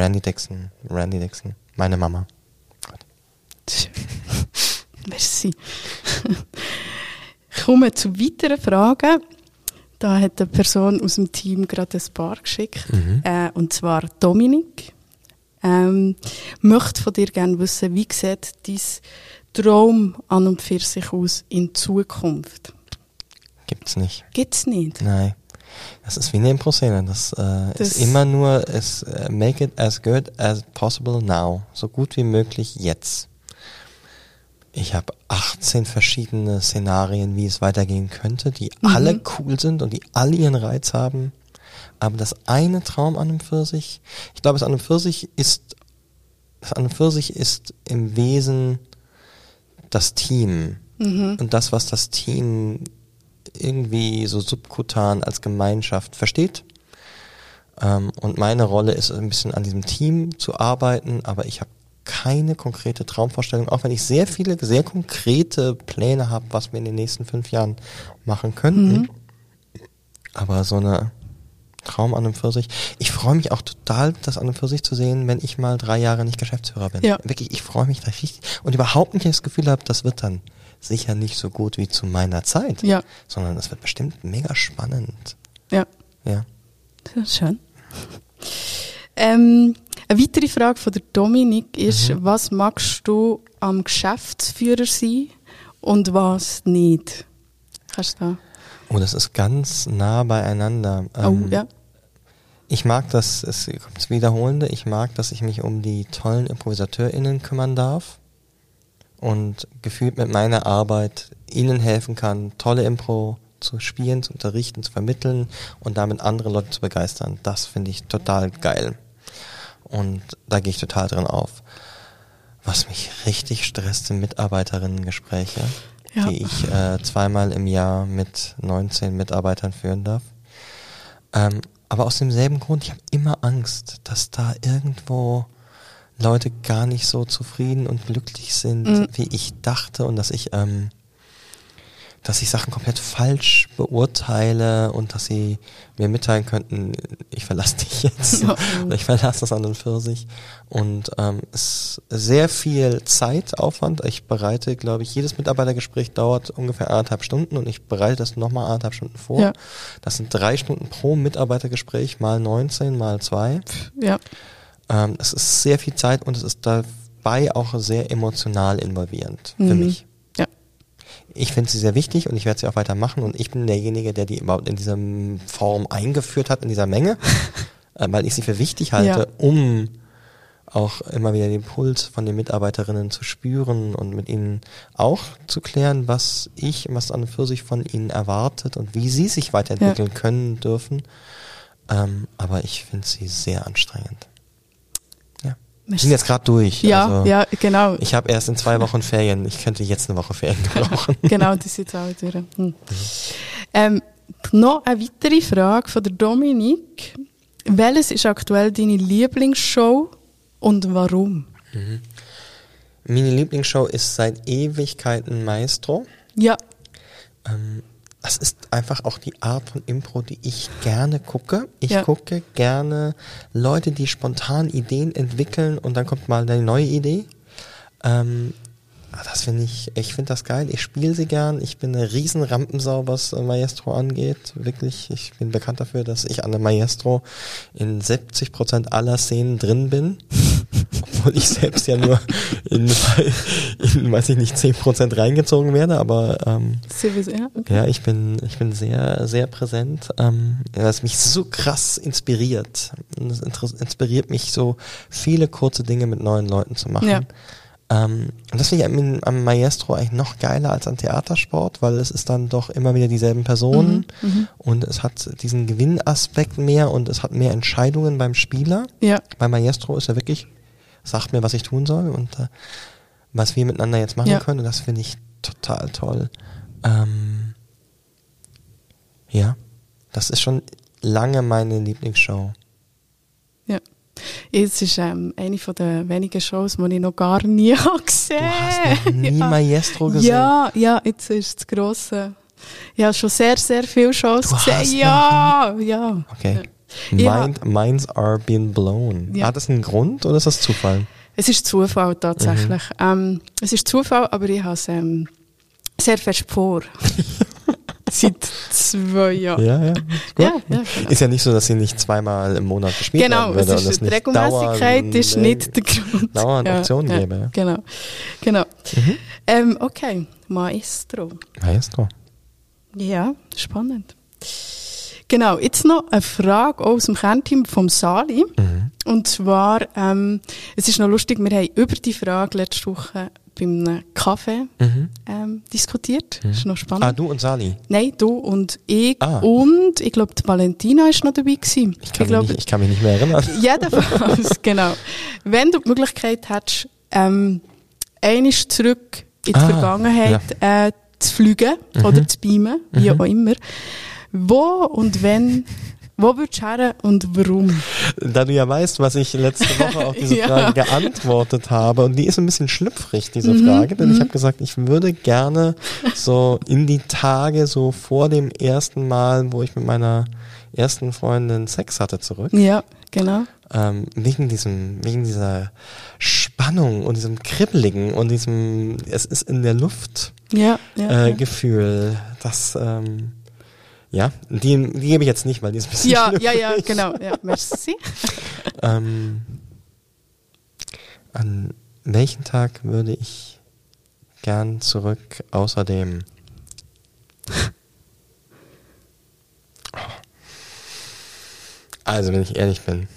meine Mama. Gott. Merci. Ich komme zu weiteren Fragen. Da hat eine Person aus dem Team gerade ein paar geschickt. Und zwar Dominik. Möchte von dir gerne wissen, wie sieht dein Traum an und für sich aus in Zukunft? Gibt's nicht. Gibt's nicht? Nein. Das ist wie eine Impro-Szene. Das ist immer nur, make it as good as possible now. So gut wie möglich jetzt. Ich habe 18 verschiedene Szenarien, wie es weitergehen könnte, die alle cool sind und die alle ihren Reiz haben. Aber das eine Traum an und für sich, ich glaube, das an und für sich ist im Wesen das Team. Und das, was das Team irgendwie so subkutan als Gemeinschaft versteht. Und meine Rolle ist ein bisschen an diesem Team zu arbeiten, aber ich habe keine konkrete Traumvorstellung, auch wenn ich sehr viele, sehr konkrete Pläne habe, was wir in den nächsten 5 Jahren machen könnten. Aber so eine Traum an und für sich. Ich freue mich auch total, das an und für sich zu sehen, wenn ich mal 3 Jahre nicht Geschäftsführer bin. Ja. Wirklich, ich freue mich da richtig und überhaupt nicht das Gefühl habe, das wird dann sicher nicht so gut wie zu meiner Zeit, sondern es wird bestimmt mega spannend. Ja. Ja. Das ist schön. Eine weitere Frage von der Dominik ist, was magst du am Geschäftsführer sein und was nicht? Kannst du da? Oh, das ist ganz nah beieinander. Ich mag das, es kommt das Wiederholende, ich mag, dass ich mich um die tollen ImprovisateurInnen kümmern darf und gefühlt mit meiner Arbeit ihnen helfen kann, tolle Impro zu spielen, zu unterrichten, zu vermitteln und damit andere Leute zu begeistern. Das finde ich total geil. Und da gehe ich total drin auf. Was mich richtig stresst, sind Mitarbeiterinnengespräche, die ich 2-mal im Jahr mit 19 Mitarbeitern führen darf. Aber aus demselben Grund, ich habe immer Angst, dass da irgendwo Leute gar nicht so zufrieden und glücklich sind, wie ich dachte und dass ich Sachen komplett falsch beurteile und dass sie mir mitteilen könnten, ich verlasse dich jetzt oder ich verlasse das an und für sich. Und es ist sehr viel Zeitaufwand. Ich bereite, glaube ich, jedes Mitarbeitergespräch dauert ungefähr 1,5 Stunden und ich bereite das nochmal 1,5 Stunden vor. Ja. Das sind 3 Stunden pro Mitarbeitergespräch mal 19 mal 2. Ja. Es ist sehr viel Zeit und es ist dabei auch sehr emotional involvierend für mich. Ich finde sie sehr wichtig und ich werde sie auch weitermachen und ich bin derjenige, der die überhaupt in dieser Form eingeführt hat, in dieser Menge, weil ich sie für wichtig halte, um auch immer wieder den Puls von den Mitarbeiterinnen zu spüren und mit ihnen auch zu klären, was an und für sich von ihnen erwartet und wie sie sich weiterentwickeln können dürfen. Aber ich finde sie sehr anstrengend. Wir sind jetzt gerade durch. Ja, ja, genau. Ich habe erst in 2 Wochen Ferien. Ich könnte jetzt eine Woche Ferien brauchen. Genau, das ist jetzt auch durch. Noch eine weitere Frage von der Dominik. Welches ist aktuell deine Lieblingsshow und warum? Meine Lieblingsshow ist seit Ewigkeiten Maestro. Ja. Das ist einfach auch die Art von Impro, die ich gerne gucke. Ich gucke gerne Leute, die spontan Ideen entwickeln und dann kommt mal eine neue Idee. Das finde ich finde das geil. Ich spiele sie gern. Ich bin eine riesen Rampensau, was Maestro angeht. Wirklich. Ich bin bekannt dafür, dass ich an der Maestro in 70% aller Szenen drin bin. Obwohl ich selbst ja nur in weiß ich nicht, 10% reingezogen werde, aber ich bin sehr, sehr präsent. Was mich so krass inspiriert. Das inspiriert mich so, viele kurze Dinge mit neuen Leuten zu machen. Ja. Und das finde ich am Maestro eigentlich noch geiler als an Theatersport, weil es ist dann doch immer wieder dieselben Personen und es hat diesen Gewinnaspekt mehr und es hat mehr Entscheidungen beim Spieler. Ja. Bei Maestro ist er wirklich, sagt mir, was ich tun soll und was wir miteinander jetzt machen können. Und das finde ich total toll. Das ist schon lange meine Lieblingsshow. Ja. Es ist eine von den wenigen Shows, die ich noch gar nie gesehen habe. Du hast noch nie Maestro gesehen? Ja, jetzt ist das Grosse. Ich habe schon sehr, sehr viele Shows gesehen. Ja. Okay. Minds are being blown. Ja. Hat das einen Grund oder ist das Zufall? Es ist Zufall tatsächlich. Es ist Zufall, aber ich habe es sehr fest vor. Seit 2 Jahren. Ja, ja. Ja, genau. Ist ja nicht so, dass sie nicht zweimal im Monat gespielt Genau, werden würde. es ist, die Regelmäßigkeit ist nicht der Grund. Dauernd Optionen gäbe. Ja. Genau. Okay, Maestro. Maestro. Ja, spannend. Genau, jetzt noch eine Frage auch aus dem Kernteam vom Sali. Und zwar, es ist noch lustig, wir haben über die Frage letzte Woche beim Kaffee diskutiert. Das ist noch spannend. Ah, du und Sali? Nein, du und ich. Und ich glaube, die Valentina ist noch dabei gewesen. Ich kann mich nicht mehr erinnern. Jedenfalls, genau. Wenn du die Möglichkeit hättest, einmal zurück in die Vergangenheit zu fliegen oder zu beamen, wie auch immer, wo und wenn, wo würdest du her und warum? Da du ja weißt, was ich letzte Woche auf diese Frage geantwortet habe, und die ist ein bisschen schlüpfrig, diese Frage, denn ich habe gesagt, ich würde gerne so in die Tage so vor dem ersten Mal, wo ich mit meiner ersten Freundin Sex hatte, zurück. Ja, genau. Wegen dieser Spannung und diesem Kribbeligen und diesem, es ist in der Luft Gefühl, das, ja, die gebe ich jetzt nicht, weil die ist ein bisschen ja, genau. Ja, merci. An welchen Tag würde ich gern zurück, außerdem? Also, wenn ich ehrlich bin,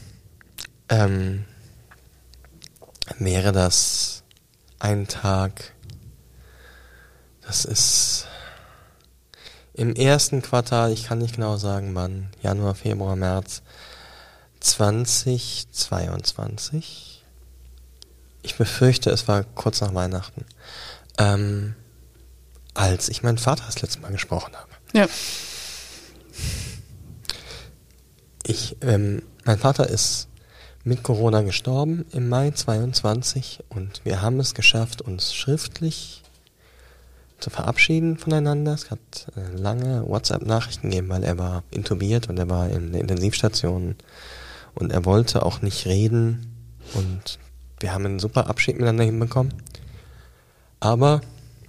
wäre das ein Tag, das ist im ersten Quartal, ich kann nicht genau sagen wann, Januar, Februar, März 2022. Ich befürchte, es war kurz nach Weihnachten, als ich meinen Vater das letzte Mal gesprochen habe. Ja. Mein Vater ist mit Corona gestorben im Mai 22 und wir haben es geschafft, uns schriftlich zu verabschieden voneinander. Es hat lange WhatsApp-Nachrichten gegeben, weil er war intubiert und er war in der Intensivstation und er wollte auch nicht reden und wir haben einen super Abschied miteinander hinbekommen. Aber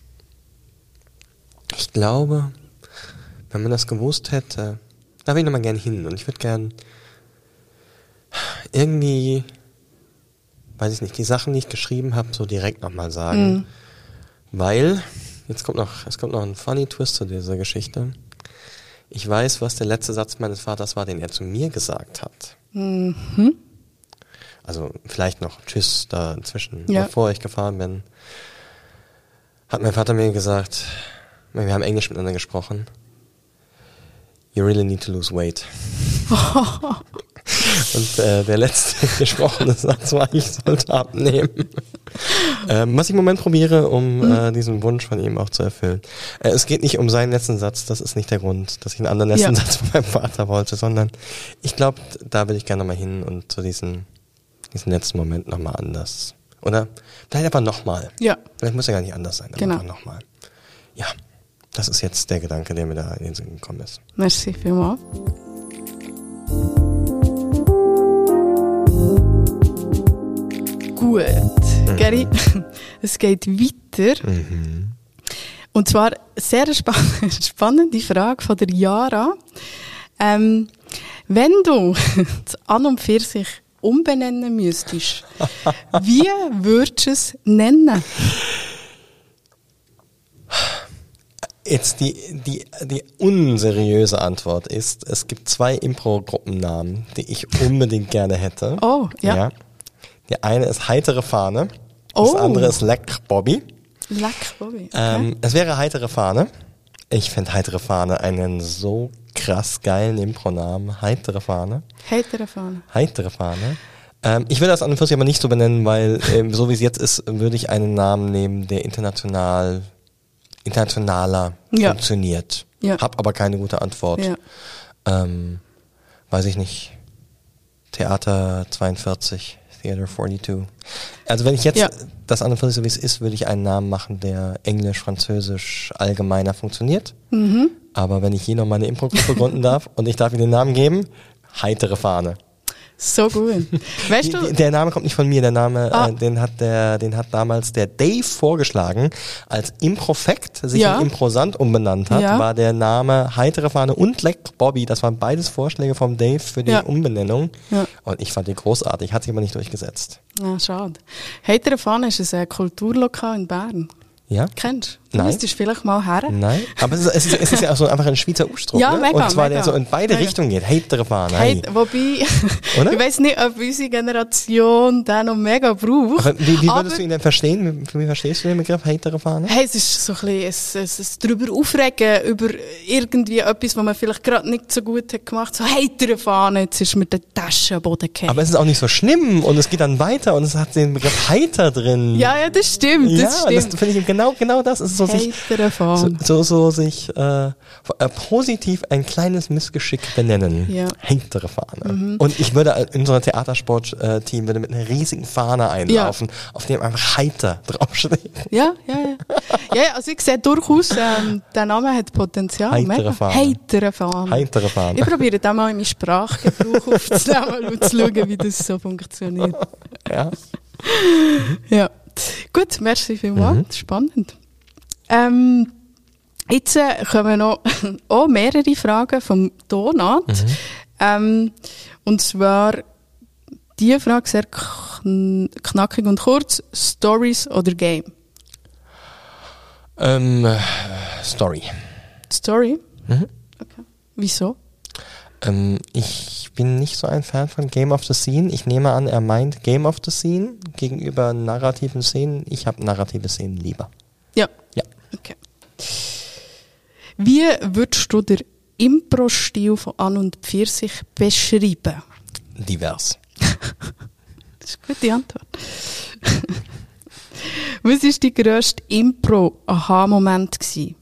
ich glaube, wenn man das gewusst hätte, da will ich nochmal gern hin und ich würde gern irgendwie, weiß ich nicht, die Sachen, die ich geschrieben habe, so direkt nochmal sagen. Weil, es kommt noch ein funny Twist zu dieser Geschichte. Ich weiß, was der letzte Satz meines Vaters war, den er zu mir gesagt hat. Also vielleicht noch Tschüss dazwischen, bevor ich gefahren bin, hat mein Vater mir gesagt, wir haben Englisch miteinander gesprochen, you really need to lose weight. Und der letzte gesprochene Satz war, ich sollte abnehmen. Was ich im Moment probiere, um diesen Wunsch von ihm auch zu erfüllen. Es geht nicht um seinen letzten Satz, das ist nicht der Grund, dass ich einen anderen letzten Satz von meinem Vater wollte, sondern ich glaube, da will ich gerne nochmal hin und zu diesen letzten Moment nochmal anders. Oder vielleicht aber nochmal. Ja. Vielleicht muss ja gar nicht anders sein, aber einfach nochmal. Ja, das ist jetzt der Gedanke, der mir da in den Sinn gekommen ist. Merci vielmals. Gut, Gary, es geht weiter. Und zwar sehr spannende Frage von der Jara. Wenn du das An und für sich umbenennen müsstest, wie würdest du es nennen? Jetzt die unseriöse Antwort ist, es gibt 2 Impro-Gruppennamen, die ich unbedingt gerne hätte. Oh, ja. Die eine ist Heitere Fahne, das andere ist Leck Bobby. Leck Bobby, okay. Es wäre Heitere Fahne. Ich fände Heitere Fahne einen so krass geilen Impro-Namen. Heitere Fahne. Heitere Fahne. Heitere Fahne. Ich will das an und für sich aber nicht so benennen, weil so wie es jetzt ist, würde ich einen Namen nehmen, der internationaler funktioniert. Ja. Hab aber keine gute Antwort. Ja. Weiß ich nicht. Theater 42. Theater 42. Also wenn ich jetzt das an und für sich so wie es ist, würde ich einen Namen machen, der Englisch, Französisch allgemeiner funktioniert. Aber wenn ich hier noch mal eine Impro-Gruppe gründen darf und ich darf Ihnen den Namen geben, Heitere Fahne. So gut. Weißt du? Der Name kommt nicht von mir, der Name, den hat damals der Dave vorgeschlagen, als Improfekt sich in Improsant umbenannt hat, war der Name Heitere Fahne und Leck Bobby, das waren beides Vorschläge vom Dave für die Umbenennung. Ja. Und ich fand die großartig, hat sich aber nicht durchgesetzt. Ja, schade. Heitere Fahne ist ein Kulturlokal in Bern. Ja? Kennst du? Nein. Müsstest vielleicht mal her. Nein, aber es ist ja auch so einfach ein Schweizer Ausdruck. Ja, ne? mega, und zwar mega. der so in beide Richtungen geht. Heitere Fahne. Hey. Wobei, oder? Ich weiss nicht, ob unsere Generation den noch mega braucht. Aber wie würdest du ihn denn verstehen? Wie verstehst du den Begriff heitere Fahne? Hey, es ist so ein bisschen ein drüber aufregen über irgendwie etwas, was man vielleicht gerade nicht so gut hat gemacht. So heitere Fahne, jetzt ist mir der Taschenboden gefallen. Aber es ist auch nicht so schlimm und es geht dann weiter und es hat den Begriff heiter drin. Ja, das stimmt. Das finde ich genau das. Es ist so sich positiv ein kleines Missgeschick benennen. Ja. Heitere Fahne. Mhm. Und ich würde in unser Theatersport-Team mit einer riesigen Fahne einlaufen, auf dem einfach heiter draufsteht. Ja, also ich sehe durchaus, der Name hat Potenzial. Heitere Fahne. Heitere Fahne. Ich probiere da mal in meinen Sprachgebrauch aufzunehmen und zu schauen, wie das so funktioniert. Ja. Ja. Gut, merci vielmals. Spannend. Jetzt kommen noch auch mehrere Fragen vom Donat. Und zwar die Frage sehr knackig und kurz. Stories oder Game? Story. Story? Okay. Wieso? Ich bin nicht so ein Fan von Game of the Scene. Ich nehme an, er meint Game of the Scene gegenüber narrativen Szenen. Ich habe narrative Szenen lieber. Ja. Okay. Wie würdest du den Impro-Stil von An und Pfirsich beschreiben? Divers. Das ist eine gute Antwort. Was war dein grösster Impro-Aha-Moment?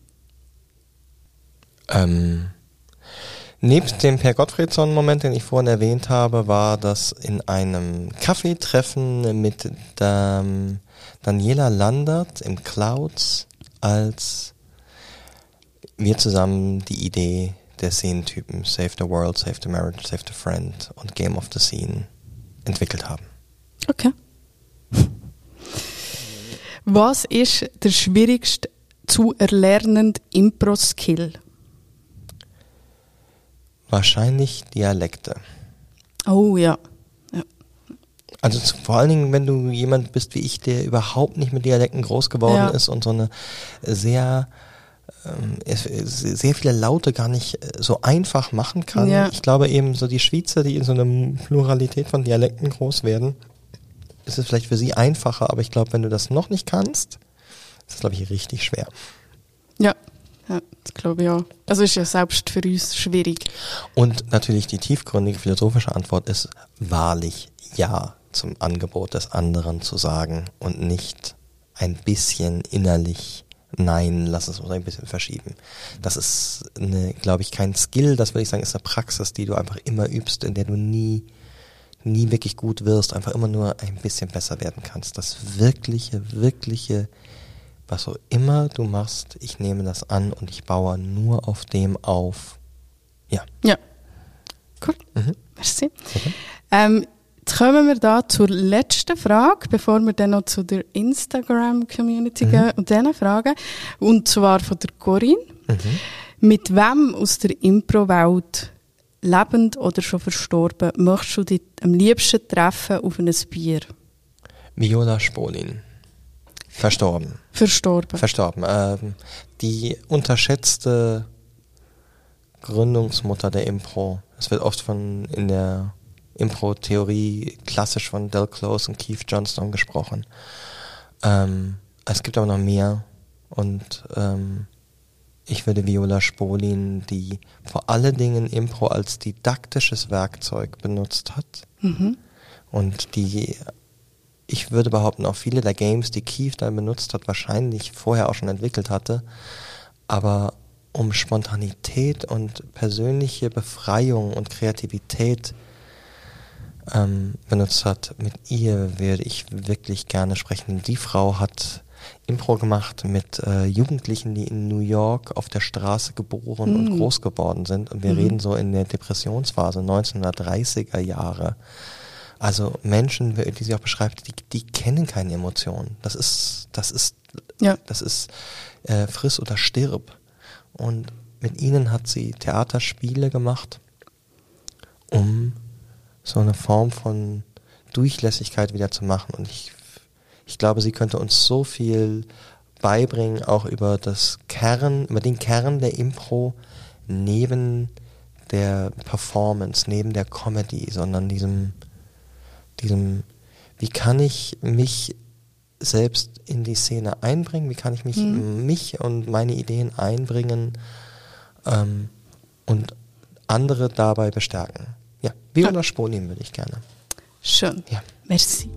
Nebst dem Per Gottfriedson-Moment, den ich vorhin erwähnt habe, war das in einem Kaffeetreffen mit Daniela Landert im Clouds, als wir zusammen die Idee der Szenentypen Save the World, Save the Marriage, Save the Friend und Game of the Scene entwickelt haben. Okay. Was ist der schwierigste zu erlernende Impro-Skill? Wahrscheinlich Dialekte. Oh ja. Also vor allen Dingen, wenn du jemand bist wie ich, der überhaupt nicht mit Dialekten groß geworden ist und so eine sehr viele Laute gar nicht so einfach machen kann. Ja. Ich glaube eben so die Schweizer, die in so einer Pluralität von Dialekten groß werden, ist es vielleicht für sie einfacher, aber ich glaube, wenn du das noch nicht kannst, ist es, glaube ich, richtig schwer. Ja, das glaube ich auch. Also ist ja selbst für uns schwierig. Und natürlich die tiefgründige philosophische Antwort ist wahrlich ja zum Angebot des anderen zu sagen und nicht ein bisschen innerlich nein, lass es uns ein bisschen verschieben. Das ist, glaube ich, kein Skill, das würde ich sagen, ist eine Praxis, die du einfach immer übst, in der du nie wirklich gut wirst, einfach immer nur ein bisschen besser werden kannst. Das wirkliche, was auch immer du machst, ich nehme das an und ich baue nur auf dem auf. Ja. Ja. Cool. Merci. Okay. Jetzt kommen wir da zur letzten Frage, bevor wir dann noch zu der Instagram-Community gehen und diesen Fragen. Und zwar von der Corinne. Mit wem aus der Impro-Welt, lebend oder schon verstorben, möchtest du dich am liebsten treffen auf ein Bier? Viola Spolin. Verstorben. Die unterschätzte Gründungsmutter der Impro. Es wird oft in der Impro-Theorie klassisch von Del Close und Keith Johnstone gesprochen. Es gibt aber noch mehr und ich würde Viola Spolin, die vor allen Dingen Impro als didaktisches Werkzeug benutzt hat und die, ich würde behaupten, auch viele der Games, die Keith dann benutzt hat, wahrscheinlich vorher auch schon entwickelt hatte, aber um Spontanität und persönliche Befreiung und Kreativität benutzt hat, mit ihr werde ich wirklich gerne sprechen. Die Frau hat Impro gemacht mit Jugendlichen, die in New York auf der Straße geboren und groß geworden sind. Und wir reden so in der Depressionsphase 1930er Jahre. Also Menschen, die sie auch beschreibt, die kennen keine Emotionen. Das ist friss oder stirb. Und mit ihnen hat sie Theaterspiele gemacht, um so eine Form von Durchlässigkeit wieder zu machen. Und ich glaube, sie könnte uns so viel beibringen, auch über den Kern der Impro neben der Performance, neben der Comedy, sondern diesem, wie kann ich mich selbst in die Szene einbringen, wie kann ich mich und meine Ideen einbringen und andere dabei bestärken. Ja, Viola Spolin würde ich gerne. Schön. Ja. Merci.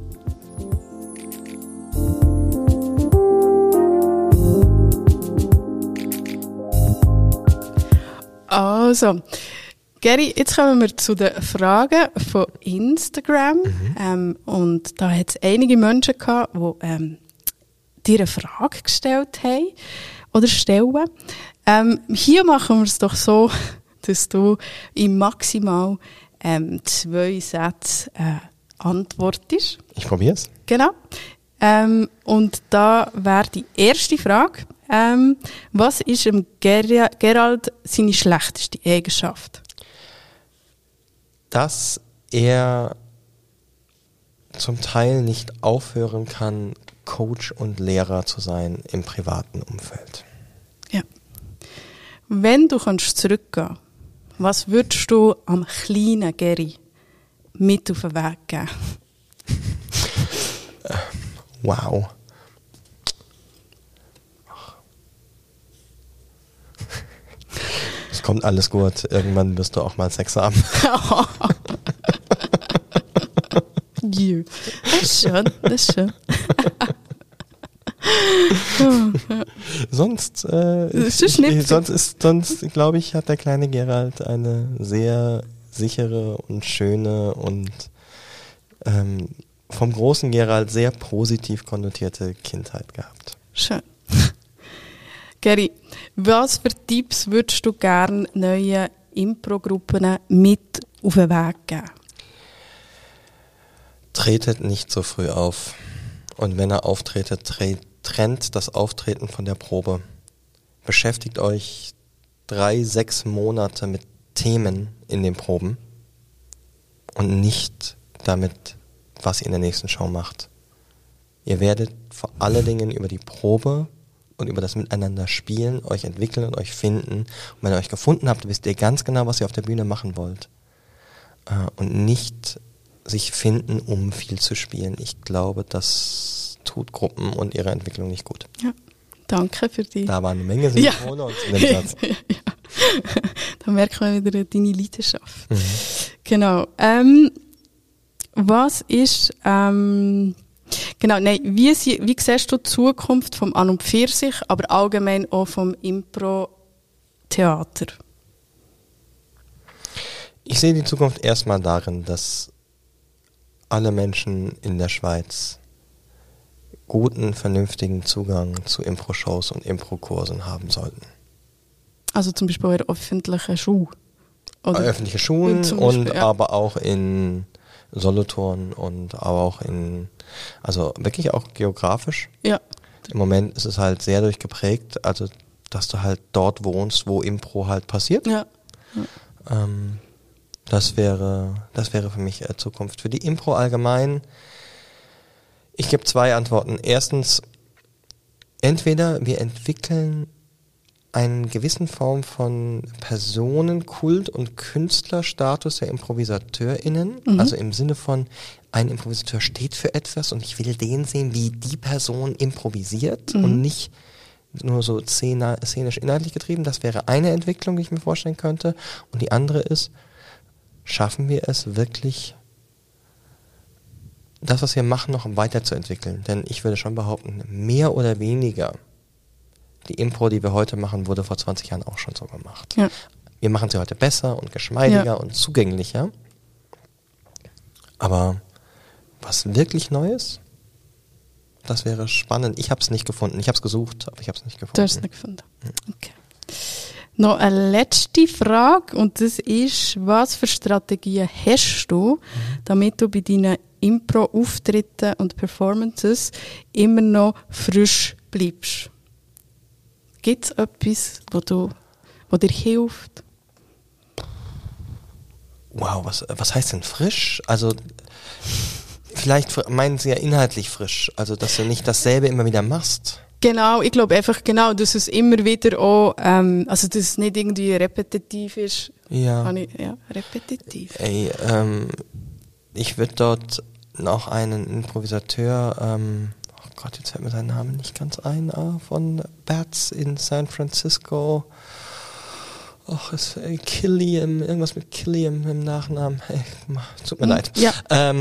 Also, Geri, jetzt kommen wir zu den Fragen von Instagram. Und da hat es einige Menschen gehabt, die dir eine Frage gestellt haben oder stellen. Hier machen wir es doch so, dass du in maximal 2 Sätzen antwortest. Ich probiere es. Genau. Und da wäre die erste Frage. Was ist im Gerald seine schlechteste Eigenschaft? Dass er zum Teil nicht aufhören kann, Coach und Lehrer zu sein im privaten Umfeld. Ja. Wenn du zurückgehen kannst, was würdest du am kleinen Geri mit auf den Weg geben? Wow. Es kommt alles gut. Irgendwann wirst du auch mal Sex haben. Yeah. Das ist schön. Sonst glaube ich, hat der kleine Gerald eine sehr sichere und schöne und vom großen Gerald sehr positiv konnotierte Kindheit gehabt. Schön. Geri, was für Tipps würdest du gerne neuen Impro-Gruppen mit auf den Weg geben? Tretet nicht so früh auf. Und wenn er auftretet, trennt das Auftreten von der Probe. Beschäftigt euch 3-6 Monate mit Themen in den Proben und nicht damit, was ihr in der nächsten Show macht. Ihr werdet vor allen Dingen über die Probe und über das Miteinander spielen, euch entwickeln und euch finden. Und wenn ihr euch gefunden habt, wisst ihr ganz genau, was ihr auf der Bühne machen wollt. Und nicht sich finden, um viel zu spielen. Ich glaube, das tut Gruppen und ihre Entwicklung nicht gut. Ja, danke für die. Da war eine Menge Synchrone und in dem Satz. Ja. Da merkt man wieder deine Leidenschaft. Genau. Was ist, wie siehst du die Zukunft vom An und Pfirsich, aber allgemein auch vom Impro-Theater? Ich sehe die Zukunft erstmal darin, dass alle Menschen in der Schweiz guten, vernünftigen Zugang zu Impro-Shows und Impro-Kursen haben sollten. Also zum Beispiel in öffentlichen Schulen? Oder öffentliche Schulen Beispiel, ja. Aber auch in Solothurn und aber auch also wirklich auch geografisch. Ja. Im Moment ist es halt sehr durchgeprägt, also dass du halt dort wohnst, wo Impro halt passiert. Ja. Das wäre für mich Zukunft. Für die Impro allgemein, ich gebe 2 Antworten. Erstens, entweder wir entwickeln einen gewissen Form von Personenkult und Künstlerstatus der ImprovisateurInnen, also im Sinne von, ein Improvisateur steht für etwas und ich will den sehen, wie die Person improvisiert und nicht nur so szenisch inhaltlich getrieben. Das wäre eine Entwicklung, die ich mir vorstellen könnte. Und die andere ist, schaffen wir es wirklich, das, was wir machen, noch weiterzuentwickeln? Denn ich würde schon behaupten, mehr oder weniger die Impro, die wir heute machen, wurde vor 20 Jahren auch schon so gemacht. Ja. Wir machen sie heute besser und geschmeidiger und zugänglicher. Aber was wirklich Neues? Das wäre spannend. Ich habe es nicht gefunden. Ich habe es gesucht, aber ich habe es nicht gefunden. Du hast es nicht gefunden. Okay. Noch eine letzte Frage und das ist, was für Strategien hast du, damit du bei deinen Impro-Auftritten und Performances immer noch frisch bleibst? Gibt es etwas, wo dir hilft? Wow, was heißt denn frisch? Also vielleicht meinen Sie ja inhaltlich frisch, also dass du nicht dasselbe immer wieder machst. Genau, ich glaube einfach dass es immer wieder auch, also dass es nicht irgendwie repetitiv ist. Ja. Repetitiv. Ey, ich würde dort noch einen Improvisateur, oh Gott, jetzt fällt mir sein Name nicht ganz ein, von Bats in San Francisco. Ach, ist Killiam, irgendwas mit Killiam im Nachnamen. Hey, tut mir leid. Ja.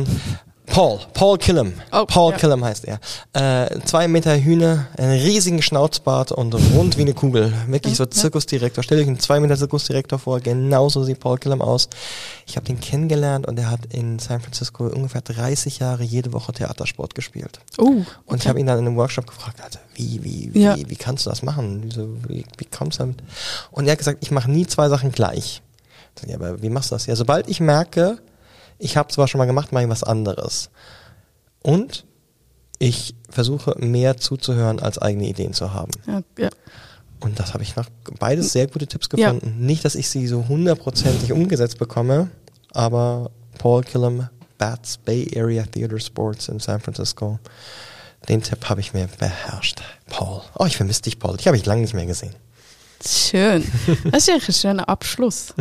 Paul Killam. Killam heißt er. 2 Meter Hühner, einen riesigen Schnauzbart und rund wie eine Kugel. Wirklich so Zirkusdirektor. Stell dir einen 2 Meter Zirkusdirektor vor. Genauso sieht Paul Killam aus. Ich habe den kennengelernt und er hat in San Francisco ungefähr 30 Jahre jede Woche Theatersport gespielt. Okay. Und ich habe ihn dann in einem Workshop gefragt, also, wie kannst du das machen? Wie kommst du damit? Und er hat gesagt, ich mache nie 2 Sachen gleich. Ich sag, ja, aber wie machst du das? Ja, sobald ich merke, ich habe zwar schon mal gemacht, mache ich was anderes. Und ich versuche mehr zuzuhören, als eigene Ideen zu haben. Ja. Und das habe ich noch beides sehr gute Tipps gefunden. Ja. Nicht, dass ich sie so 100% umgesetzt bekomme, aber Paul Killam, Bats, Bay Area Theater Sports in San Francisco, den Tipp habe ich mir beherrscht. Paul. Oh, ich vermisse dich, Paul. Ich habe dich lange nicht mehr gesehen. Schön. Das ist eigentlich ein schöner Abschluss.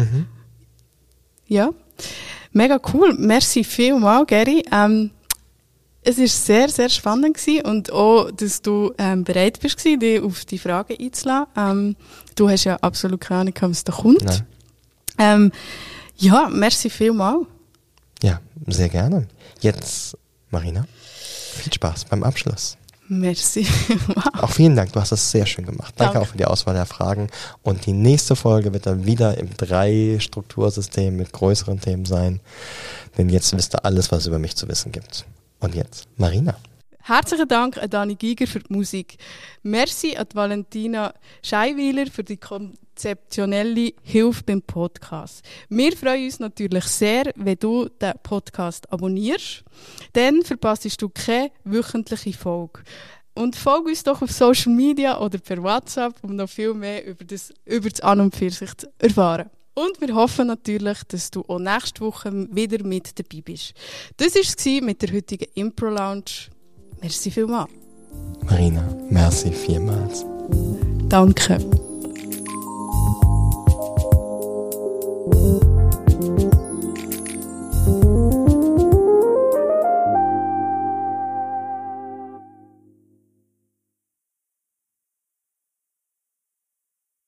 Ja. Mega cool. Merci vielmals, Geri. Es war sehr, sehr spannend gewesen und auch, dass du bereit bist, dich auf die Fragen einzulassen. Du hast ja absolut keine Ahnung, was da kommt. Ja, merci vielmals. Ja, sehr gerne. Jetzt, Marina, viel Spaß beim Abschluss. Merci. Wow. Auch vielen Dank, du hast das sehr schön gemacht. Danke auch für die Auswahl der Fragen. Und die nächste Folge wird dann wieder im 3-Struktursystem mit größeren Themen sein. Denn jetzt wisst ihr alles, was es über mich zu wissen gibt. Und jetzt, Marina. Herzlichen Dank an Dani Giger für die Musik. Merci an Valentina Scheiweiler für die konzeptionelle Hilfe beim Podcast. Wir freuen uns natürlich sehr, wenn du den Podcast abonnierst. Dann verpasst du keine wöchentliche Folge. Und folge uns doch auf Social Media oder per WhatsApp, um noch viel mehr über das An und für sich zu erfahren. Und wir hoffen natürlich, dass du auch nächste Woche wieder mit dabei bist. Das war es mit der heutigen Impro-Lounge. Merci vielmals. Marina, merci vielmals. Danke.